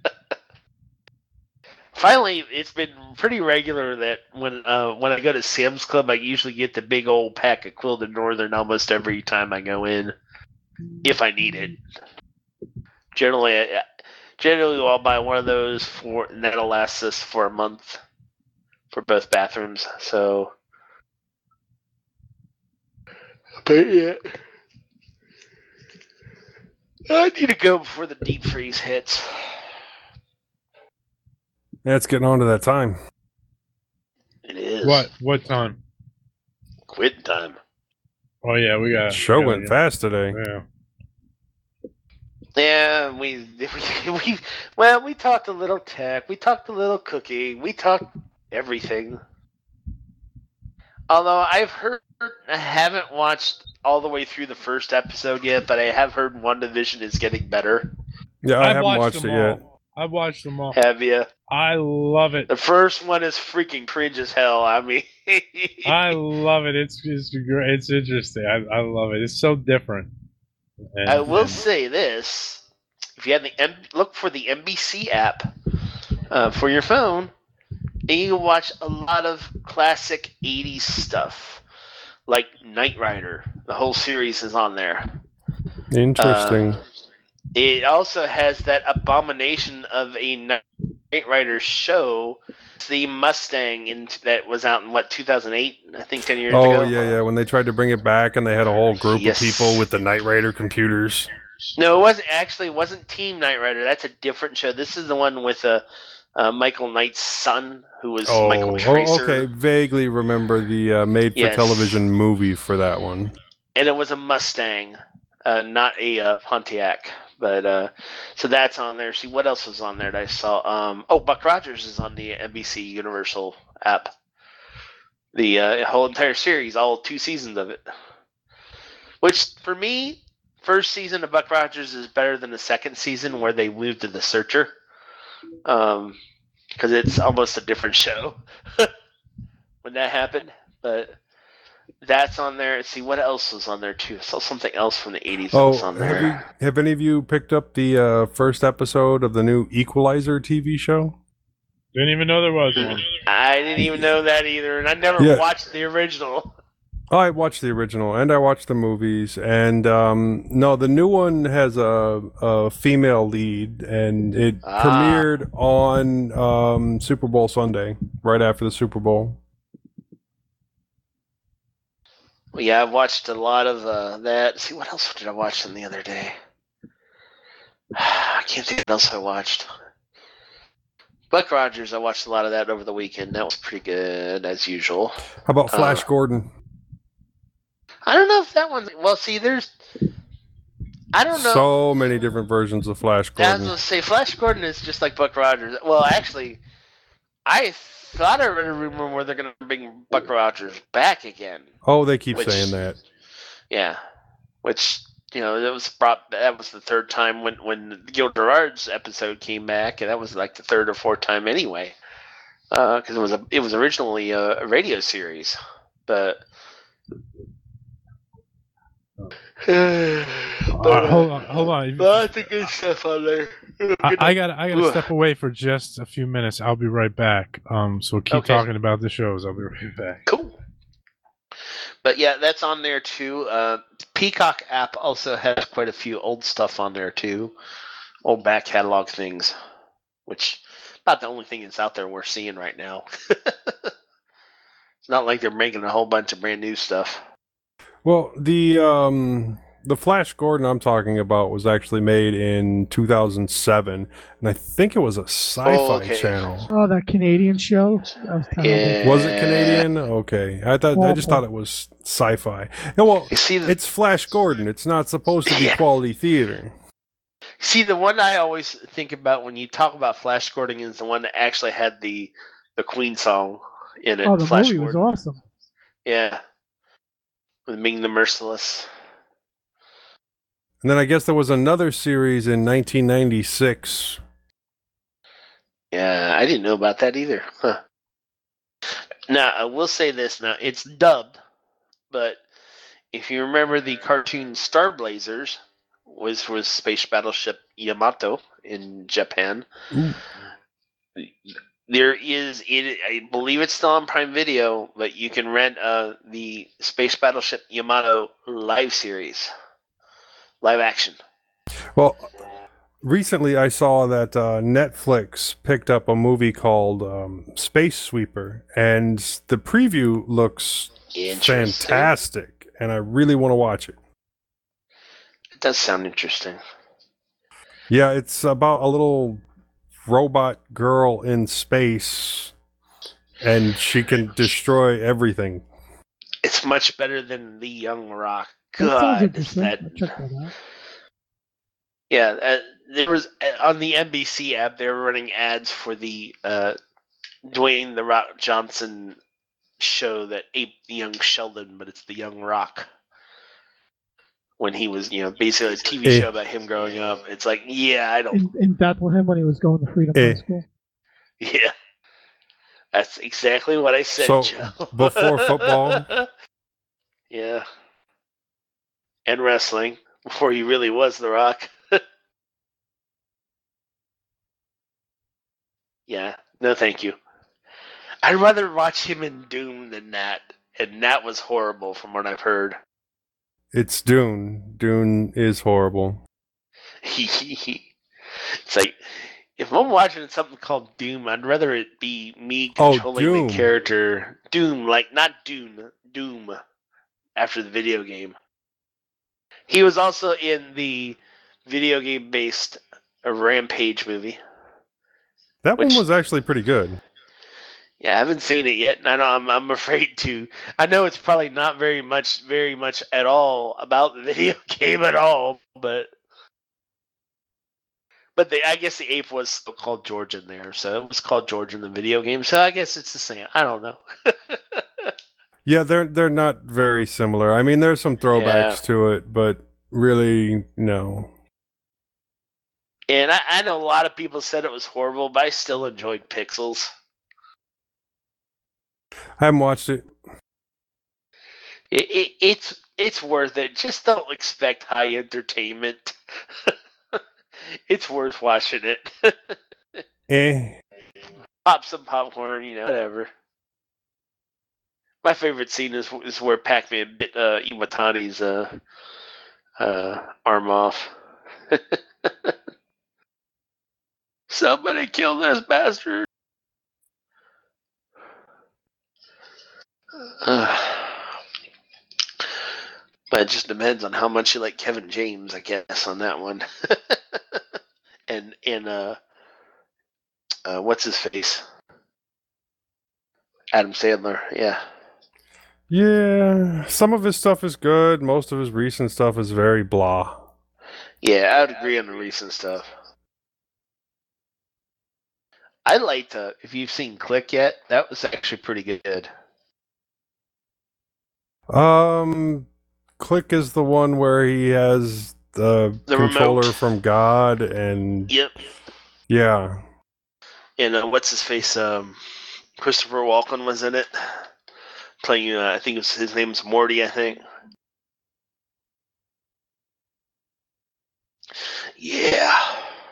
Finally, it's been pretty regular that when I go to Sam's Club, I usually get the big old pack of Quilted Northern almost every time I go in, if I need it. Generally, I'll buy one of those and that'll last us for a month for both bathrooms. So, but yeah, I need to go before the deep freeze hits. Yeah, it's getting on to that time. It is. What time? Quitting time. Oh yeah, we got. Show went fast today. Yeah. Yeah, we talked a little tech, we talked a little cooking, we talked everything. Although I haven't watched all the way through the first episode yet, but I have heard WandaVision is getting better. Yeah, I haven't watched it yet. I've watched them all. Have you? I love it. The first one is freaking cringe as hell. I mean, I love it. It's great. It's interesting. I love it. It's so different. I will say this: if you have look for the NBC app for your phone, and you can watch a lot of classic '80s stuff, like Knight Rider. The whole series is on there. Interesting. It also has that abomination of a Knight Rider show, the Mustang, that was out in 2008? I think 10 years ago. Oh yeah. When they tried to bring it back, and they had a whole group of people with the Knight Rider computers. No, it wasn't Team Knight Rider. That's a different show. This is the one with Michael Knight's son, who was Michael Tracer. Okay, vaguely remember the made-for-television movie for that one. And it was a Mustang, not a Pontiac. But so that's on there. See, what else was on there that I saw? Buck Rogers is on the NBC Universal app. The whole entire series, all 2 seasons of it. Which, for me, first season of Buck Rogers is better than the second season where they moved to the Searcher. Because it's almost a different show when that happened. But that's on there. Let's see, what else was on there, too? I saw something else from the 80s that was on there. Have any of you picked up the first episode of the new Equalizer TV show? Didn't even know there was one. I didn't even know that either, and I never watched the original. I watched the original, and I watched the movies, and no, the new one has a female lead, and it premiered on Super Bowl Sunday, right after the Super Bowl. Well, yeah, I've watched a lot of that. See, what else did I watch the other day? I can't think of what else I watched. Buck Rogers, I watched a lot of that over the weekend. That was pretty good, as usual. How about Flash Gordon? I don't know if that one's... Well, see, I don't know. So many different versions of Flash Gordon. I was going to say, Flash Gordon is just like Buck Rogers. Well, actually, I thought I read a rumor where they're going to bring Buck Rogers back again. Oh, they keep saying that. Yeah. Which, that was the third time when Gil Gerard's episode came back, and that was like the third or fourth time anyway. Because it was originally a radio series. But... Hold on. Lots of good stuff on there. I gotta step away for just a few minutes. I'll be right back. So keep Okay. talking about the shows. I'll be right back. Cool. But yeah, that's on there too. Peacock app also has quite a few old stuff on there too. Old back catalog things, which not the only thing that's out there we're seeing right now. It's not like they're making a whole bunch of brand new stuff. Well, the Flash Gordon I'm talking about was actually made in 2007, and I think it was a Sci-Fi channel. Oh, that Canadian show. That was terrible. Yeah. Was it Canadian? Okay, I just thought it was Sci-Fi. Yeah, well, it's Flash Gordon. It's not supposed to be quality theater. See, the one I always think about when you talk about Flash Gordon is the one that actually had the Queen song in it. Oh, the Flash movie Gordon. was awesome. Yeah. With Ming the Merciless. And then I guess there was another series in 1996. Yeah, I didn't know about that either. Huh. Now, I will say this. Now, it's dubbed, but if you remember the cartoon Star Blazers was Space Battleship Yamato in Japan. Ooh. There is, I believe it's still on Prime Video, but you can rent the Space Battleship Yamato live series, live action. Well, recently I saw that Netflix picked up a movie called Space Sweeper, and the preview looks fantastic, and I really want to watch it. It does sound interesting. Yeah, it's about a little robot girl in space, and she can destroy everything. It's much better than The Young Rock. That sounds God, interesting. is I'll check that out. Yeah, there was on the NBC app. They were running ads for the Dwayne the Rock Johnson show that aped the Young Sheldon, but it's The Young Rock. When he was, basically a TV show about him growing up. It's like, yeah, I don't. In Bethlehem when he was going to Freedom High School. Yeah, that's exactly what I said, So, Joe. before football? Yeah. And wrestling, before he really was The Rock. Yeah, no thank you. I'd rather watch him in Doom than that, and that was horrible from what I've heard. It's Dune. Dune is horrible. It's like, if I'm watching something called Doom, I'd rather it be me controlling Doom. the character. Doom, like, not Dune, Doom, after the video game. He was also in the video game-based Rampage movie. That one was actually pretty good. Yeah, I haven't seen it yet, and I know I'm afraid to. I know it's probably not very much at all about the video game at all, but I guess the ape was still called George in there, so it was called George in the video game. So I guess it's the same. I don't know. Yeah, they're not very similar. I mean, there's some throwbacks to it, but really, no. And I know a lot of people said it was horrible, but I still enjoyed Pixels. I haven't watched it. It's worth it. Just don't expect high entertainment. It's worth watching it. Pop some popcorn, whatever. My favorite scene is where Pac-Man bit Iwatani's arm off. Somebody kill this bastard. But it just depends on how much you like Kevin James, I guess, on that one. and what's his face? Adam Sandler, yeah. Yeah, some of his stuff is good. Most of his recent stuff is very blah. Yeah, I would agree on the recent stuff. I liked, if you've seen Click yet, that was actually pretty good. Click is the one where he has the controller remote from God, and Yep. yeah. And what's his face? Christopher Walken was in it, playing. I think his name's Morty. I think. Yeah.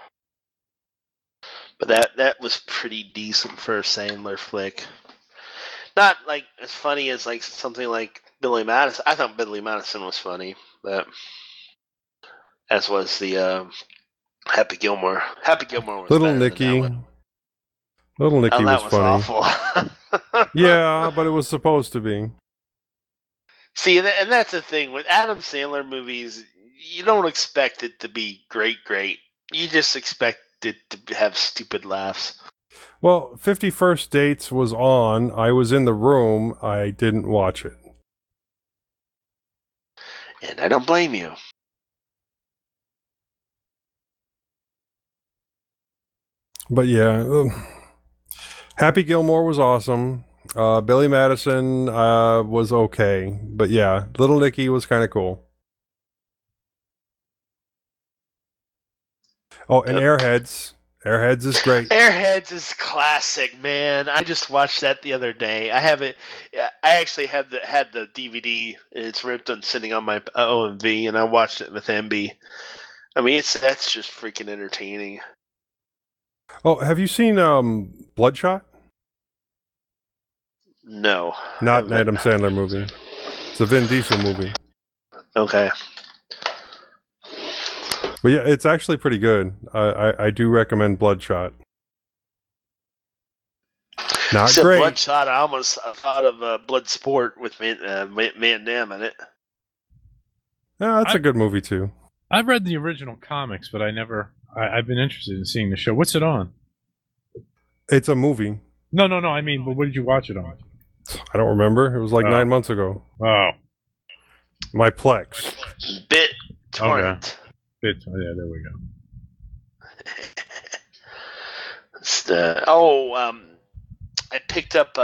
But that was pretty decent for a Sandler flick. Not like as funny as like something like Billy Madison. I thought Billy Madison was funny, but as was the Happy Gilmore. Happy Gilmore was Little better than Nicky. that one. Little Nicky that was funny. awful. Yeah, but it was supposed to be. See, and that's the thing with Adam Sandler movies. You don't expect it to be great. You just expect it to have stupid laughs. Well, 51st Dates was on. I was in the room. I didn't watch it. And I don't blame you. But yeah, Happy Gilmore was awesome. Billy Madison was okay. But yeah, Little Nicky was kind of cool. Oh, and Airheads. Airheads is great. Airheads is classic, man. I just watched that the other day. I have it. I actually had the DVD. It's ripped and sitting on my OMV, and I watched it with MB. I mean, that's just freaking entertaining. Oh, have you seen Bloodshot? No, Not an Adam Sandler movie. It's a Vin Diesel movie. Okay. But yeah, it's actually pretty good. I do recommend Bloodshot. Not Except great. Bloodshot, I almost thought of Bloodsport with Van Damme in it. Yeah, that's a good movie too. I've read the original comics, but I've been interested in seeing the show. What's it on? It's a movie. No. I mean, but what did you watch it on? I don't remember. It was like 9 months ago. Oh, My Plex. BitTorrent. yeah, there we go. I picked up.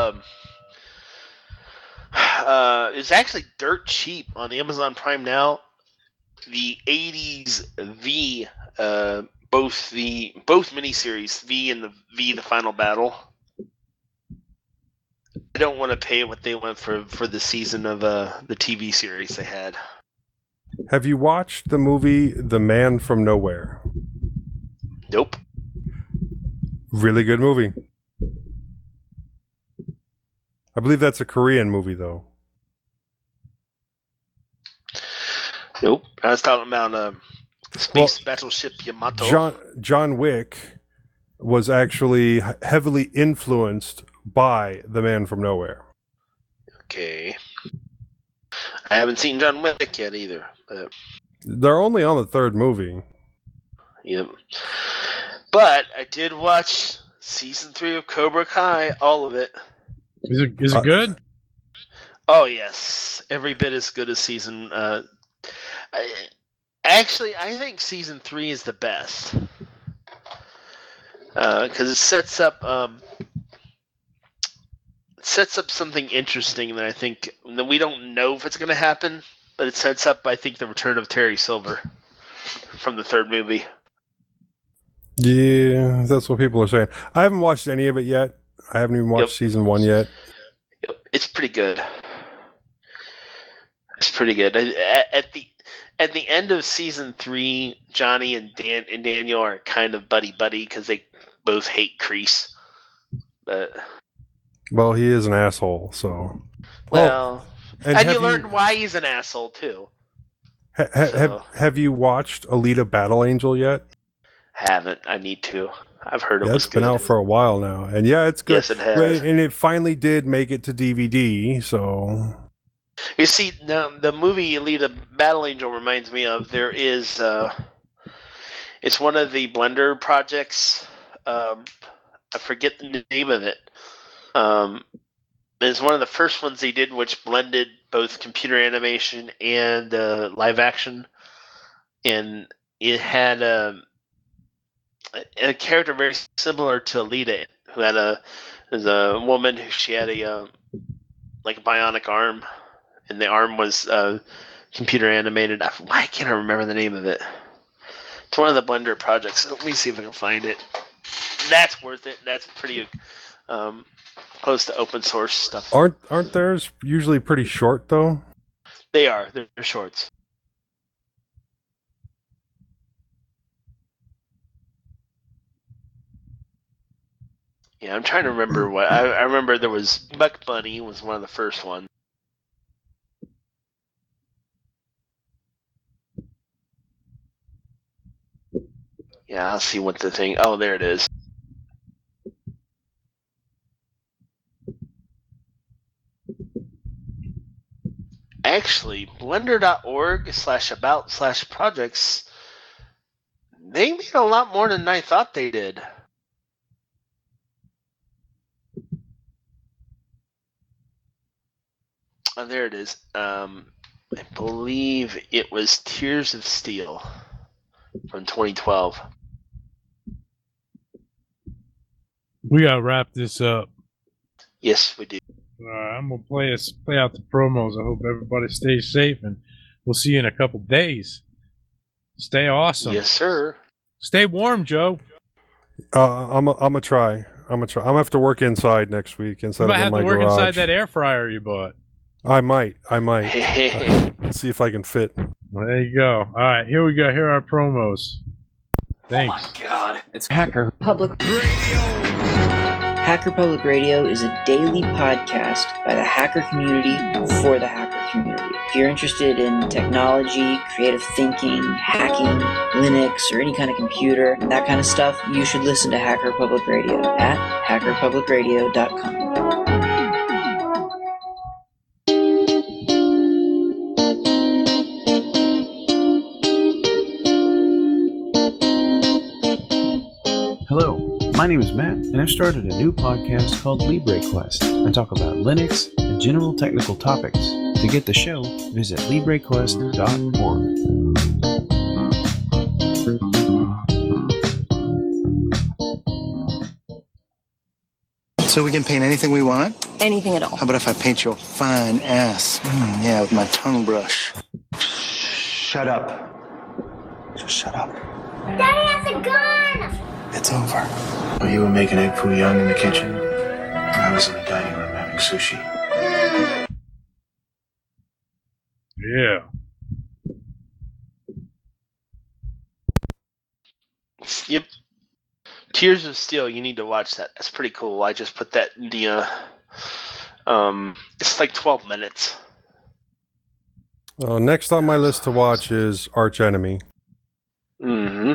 It's actually dirt cheap on Amazon Prime now. The '80s V, both miniseries V and the V: The Final Battle. I don't want to pay what they want for the season of the TV series they had. Have you watched the movie The Man from Nowhere? Nope. Really good movie. I believe that's a Korean movie, though. Nope. I was talking about Space Battleship Yamato. John Wick was actually heavily influenced by The Man from Nowhere. Okay. I haven't seen John Wick yet either. They're only on the third movie. Yep. But I did watch season 3 of Cobra Kai, all of it. Is it good? Oh yes, every bit as good as season. I think season 3 is the best because it sets up something interesting that I think that we don't know if it's going to happen, but it sets up, I think, the return of Terry Silver from the third movie. Yeah, that's what people are saying. I haven't watched any of it yet. I haven't even watched season 1 yet. Yep. It's pretty good. It's pretty good. At the end of season 3, Johnny and Daniel are kind of buddy because they both hate Kreese. But Well, he is an asshole, so. well, and you learned you, why he's an asshole too. Have you watched Alita Battle Angel yet? Haven't. I need to. I've heard it was It's been out for a while now, and yeah, it's good. Yes, it has. And it finally did make it to DVD, so. You see, now the movie Alita Battle Angel reminds me of it's one of the Blender projects. I forget the name of it. It's one of the first ones they did, which blended both computer animation and live action, and it had a character very similar to Alita, who had a woman who she had a bionic arm, and the arm was computer animated. Why can't I remember the name of it? It's one of the Blender projects. Let me see if I can find it. That's worth it. That's pretty close to open source stuff. Aren't theirs usually pretty short though? They are. They're shorts. Yeah, I'm trying to remember what I remember. There was Buck Bunny was one of the first ones. Yeah, I'll see what the thing. Oh, there it is. Actually, blender.org/about/projects, they made a lot more than I thought they did. Oh, there it is. I believe it was Tears of Steel from 2012. We gotta wrap this up. Yes, we do. I'm gonna play out the promos. I hope everybody stays safe, and we'll see you in a couple days. Stay awesome. Yes, sir. Stay warm, Joe. I'm gonna try. I'm gonna have to work inside next week You instead might of in have my to work garage. inside that air fryer you bought. I might. Let's see if I can fit. Well, there you go. All right, here we go. Here are our promos. Thanks. God, it's Hacker Public Hacker Public Radio is a daily podcast by the hacker community for the hacker community. If you're interested in technology, creative thinking, hacking, Linux, or any kind of computer, and that kind of stuff, you should listen to Hacker Public Radio at hackerpublicradio.com. Hello, my name is Matt, and I've started a new podcast called LibreQuest. I talk about Linux and general technical topics. To get the show, visit LibreQuest.org. So we can paint anything we want? Anything at all. How about if I paint your fine ass? Yeah, with my tongue brush. Shut up. Just shut up. Daddy has a gun! It's over. Well, you were making egg foo young in the kitchen. I was in the dining room having sushi. Yeah. Yep. Tears of Steel, you need to watch that. That's pretty cool. I just put that in the it's like 12 minutes. Next on my list to watch is Arch Enemy. Mm-hmm.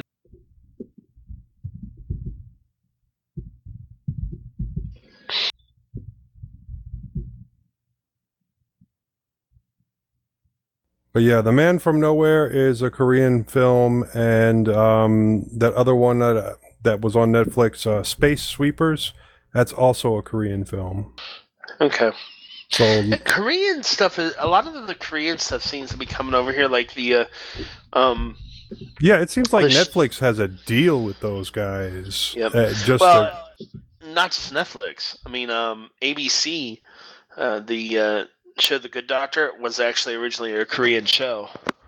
But yeah, The Man from Nowhere is a Korean film, and that other one that was on Netflix, Space Sweepers, that's also a Korean film. Okay. So Korean stuff is a lot of the Korean stuff seems to be coming over here, like the yeah, it seems like Netflix has a deal with those guys. Yep. Not just Netflix. I mean, ABC, the show The Good Doctor was actually originally a Korean show.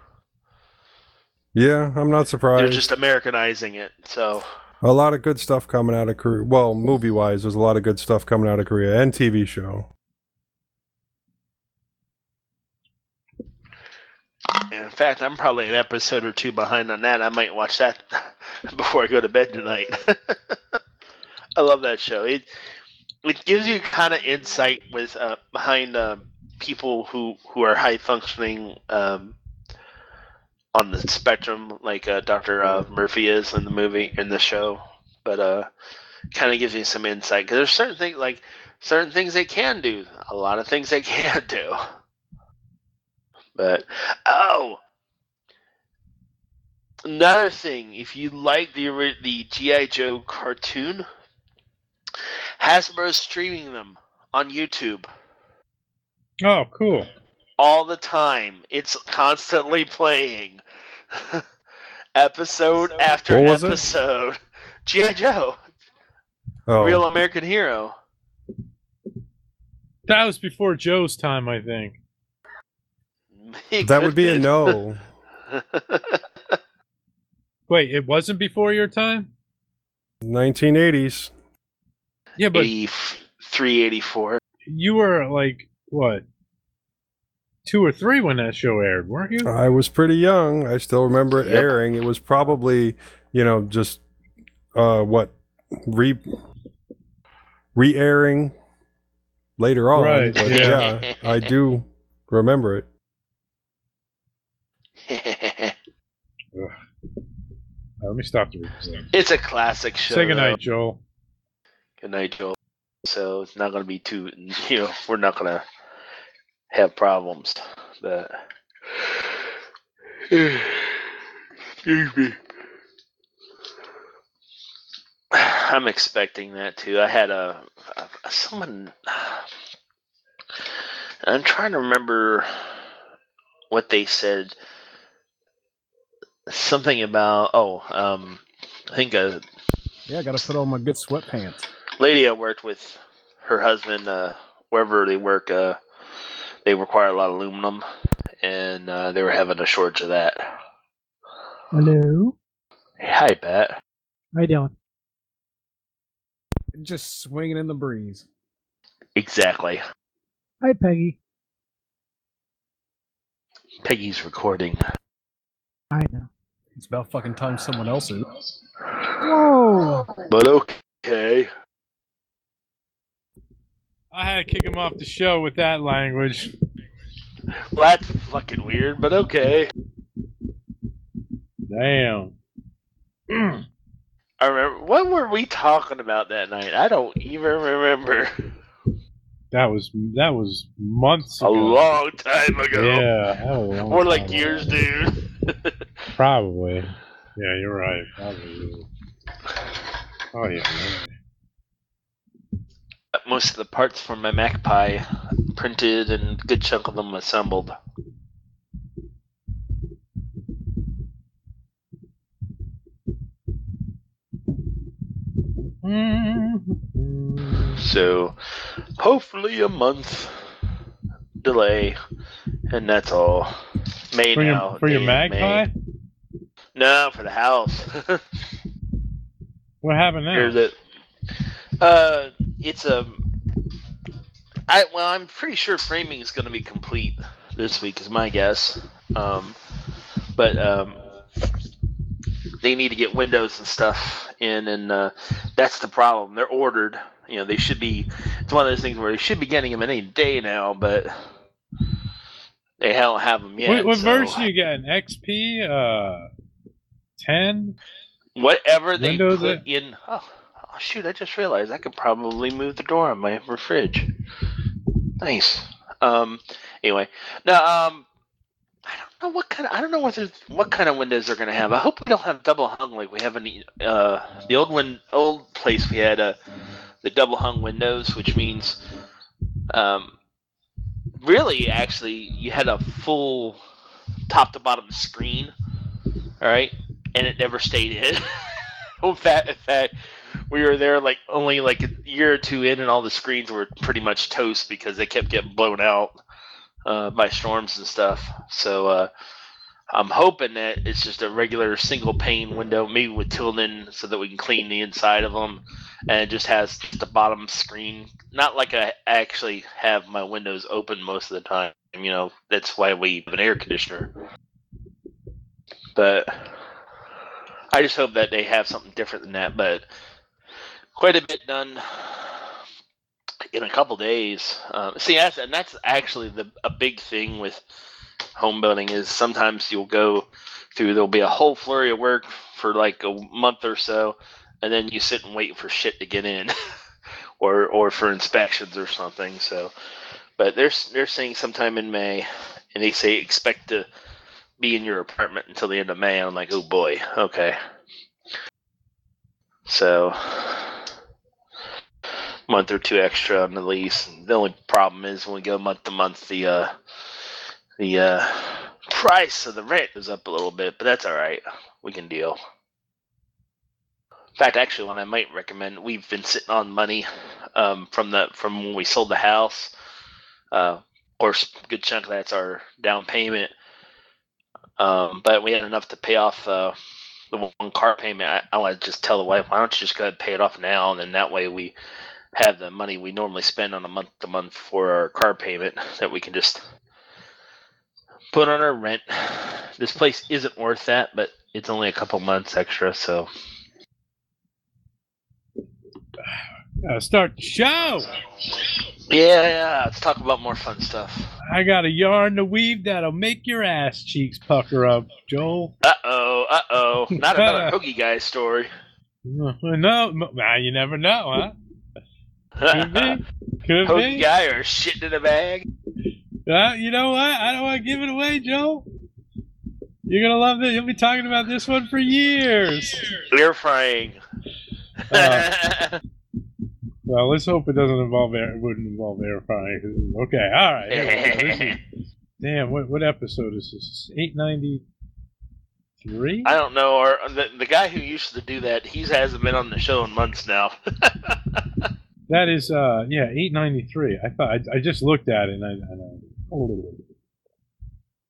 Yeah, I'm not surprised. They're just Americanizing it, so. A lot of good stuff coming out of Korea. Well, movie-wise, there's a lot of good stuff coming out of Korea, and TV show. In fact, I'm probably an episode or two behind on that. I might watch that before I go to bed tonight. I love that show. It gives you kind of insight with behind people who are high functioning on the spectrum, like Dr. Murphy is in the show. But kind of gives you some insight, because there's certain things they can do, a lot of things they can't do. But another thing, if you like the G.I. Joe cartoon, Hasbro's streaming them on YouTube. Oh, cool. All the time. It's constantly playing. Episode after episode. G.I. Joe. Oh. Real American Hero. That was before Joe's time, I think. That would be a no. Wait, it wasn't before your time? 1980s. Yeah, but 83, 84. You were like, what, 2 or 3 when that show aired, weren't you? I was pretty young. I still remember it airing. It was probably, just re-airing later on. Right, But yeah. yeah, I do remember it. Let me stop the recording. It's a classic show. Say goodnight, though. Joel. Good night, Joel. So it's not going to be too, we're not going to have problems. But excuse me. I'm expecting that too. I had someone. I'm trying to remember what they said. Something about I think a Yeah, I got to put on my good sweatpants. lady I worked with, her husband, wherever they work, they require a lot of aluminum, and they were having a shortage of that. Hello. Hey, hi, Pat. How you doing? Just swinging in the breeze. Exactly. Hi, Peggy. Peggy's recording. I know. It's about fucking time someone else is. Whoa. But okay. I had to kick him off the show with that language. Well, that's fucking weird, but okay. Damn. I remember. What were we talking about that night? I don't even remember. That was months A ago. long time ago. Yeah. That was a long More like time years, ago. dude. Probably. Yeah, you're right. Probably. Oh, yeah. Most of the parts for my Magpie printed and a good chunk of them assembled. So, hopefully a month delay, and that's all. May For now. your day of Magpie? May. No, for the house. What happened there? Here's it. It's a. I'm pretty sure framing is going to be complete this week, is my guess. But they need to get windows and stuff in, and that's the problem. They're ordered. They should be. It's one of those things where they should be getting them any day now, but they don't have them yet. What so. version you got? An XP? 10? Whatever they Windows put in. Oh, shoot! I just realized I could probably move the door on my fridge. Nice. Anyway, now I don't know what kind of. I don't know what kind of windows they're gonna have. I hope we don't have double hung like we have in the old place we had the double hung windows, which means really actually you had a full top to bottom screen, all right, and it never stayed in. In fact, we were there only a year or two in, and all the screens were pretty much toast because they kept getting blown out by storms and stuff. So I'm hoping that it's just a regular single pane window, maybe with Tilden, so that we can clean the inside of them, and it just has the bottom screen. Not like I actually have my windows open most of the time. That's why we have an air conditioner. But I just hope that they have something different than that. But quite a bit done in a couple days. That's actually a big thing with home building is sometimes you'll go through, there'll be a whole flurry of work for like a month or so, and then you sit and wait for shit to get in or for inspections or something. So, but they're saying sometime in May, and they say expect to be in your apartment until the end of May. I'm like, oh boy, okay. So, month or two extra on the lease. The only problem is when we go month to month, the price of the rent is up a little bit, but that's all right. We can deal. In fact, actually, one I might recommend, we've been sitting on money from when we sold the house. Of course, a good chunk of that's our down payment. But we had enough to pay off the one car payment. I want to just tell the wife, why don't you just go ahead and pay it off now, and then that way we have the money we normally spend on a month-to-month for our car payment that we can just put on our rent. This place isn't worth that, but it's only a couple months extra, so. Start the show. Yeah. Let's talk about more fun stuff. I got a yarn to weave that'll make your ass cheeks pucker up, Joel. Uh-oh. Not another Hoagie guy story. No, you never know, huh? Could be. Hoagie guy or shit in a bag. You know what? I don't want to give it away, Joel. You're going to love it. You'll be talking about this one for years. Air frying. Well, let's hope it wouldn't involve air frying. Okay, all right. Damn, what episode is this? 893? I don't know. Or the guy who used to do that, he hasn't been on the show in months now. That is, 893. I just looked at it and I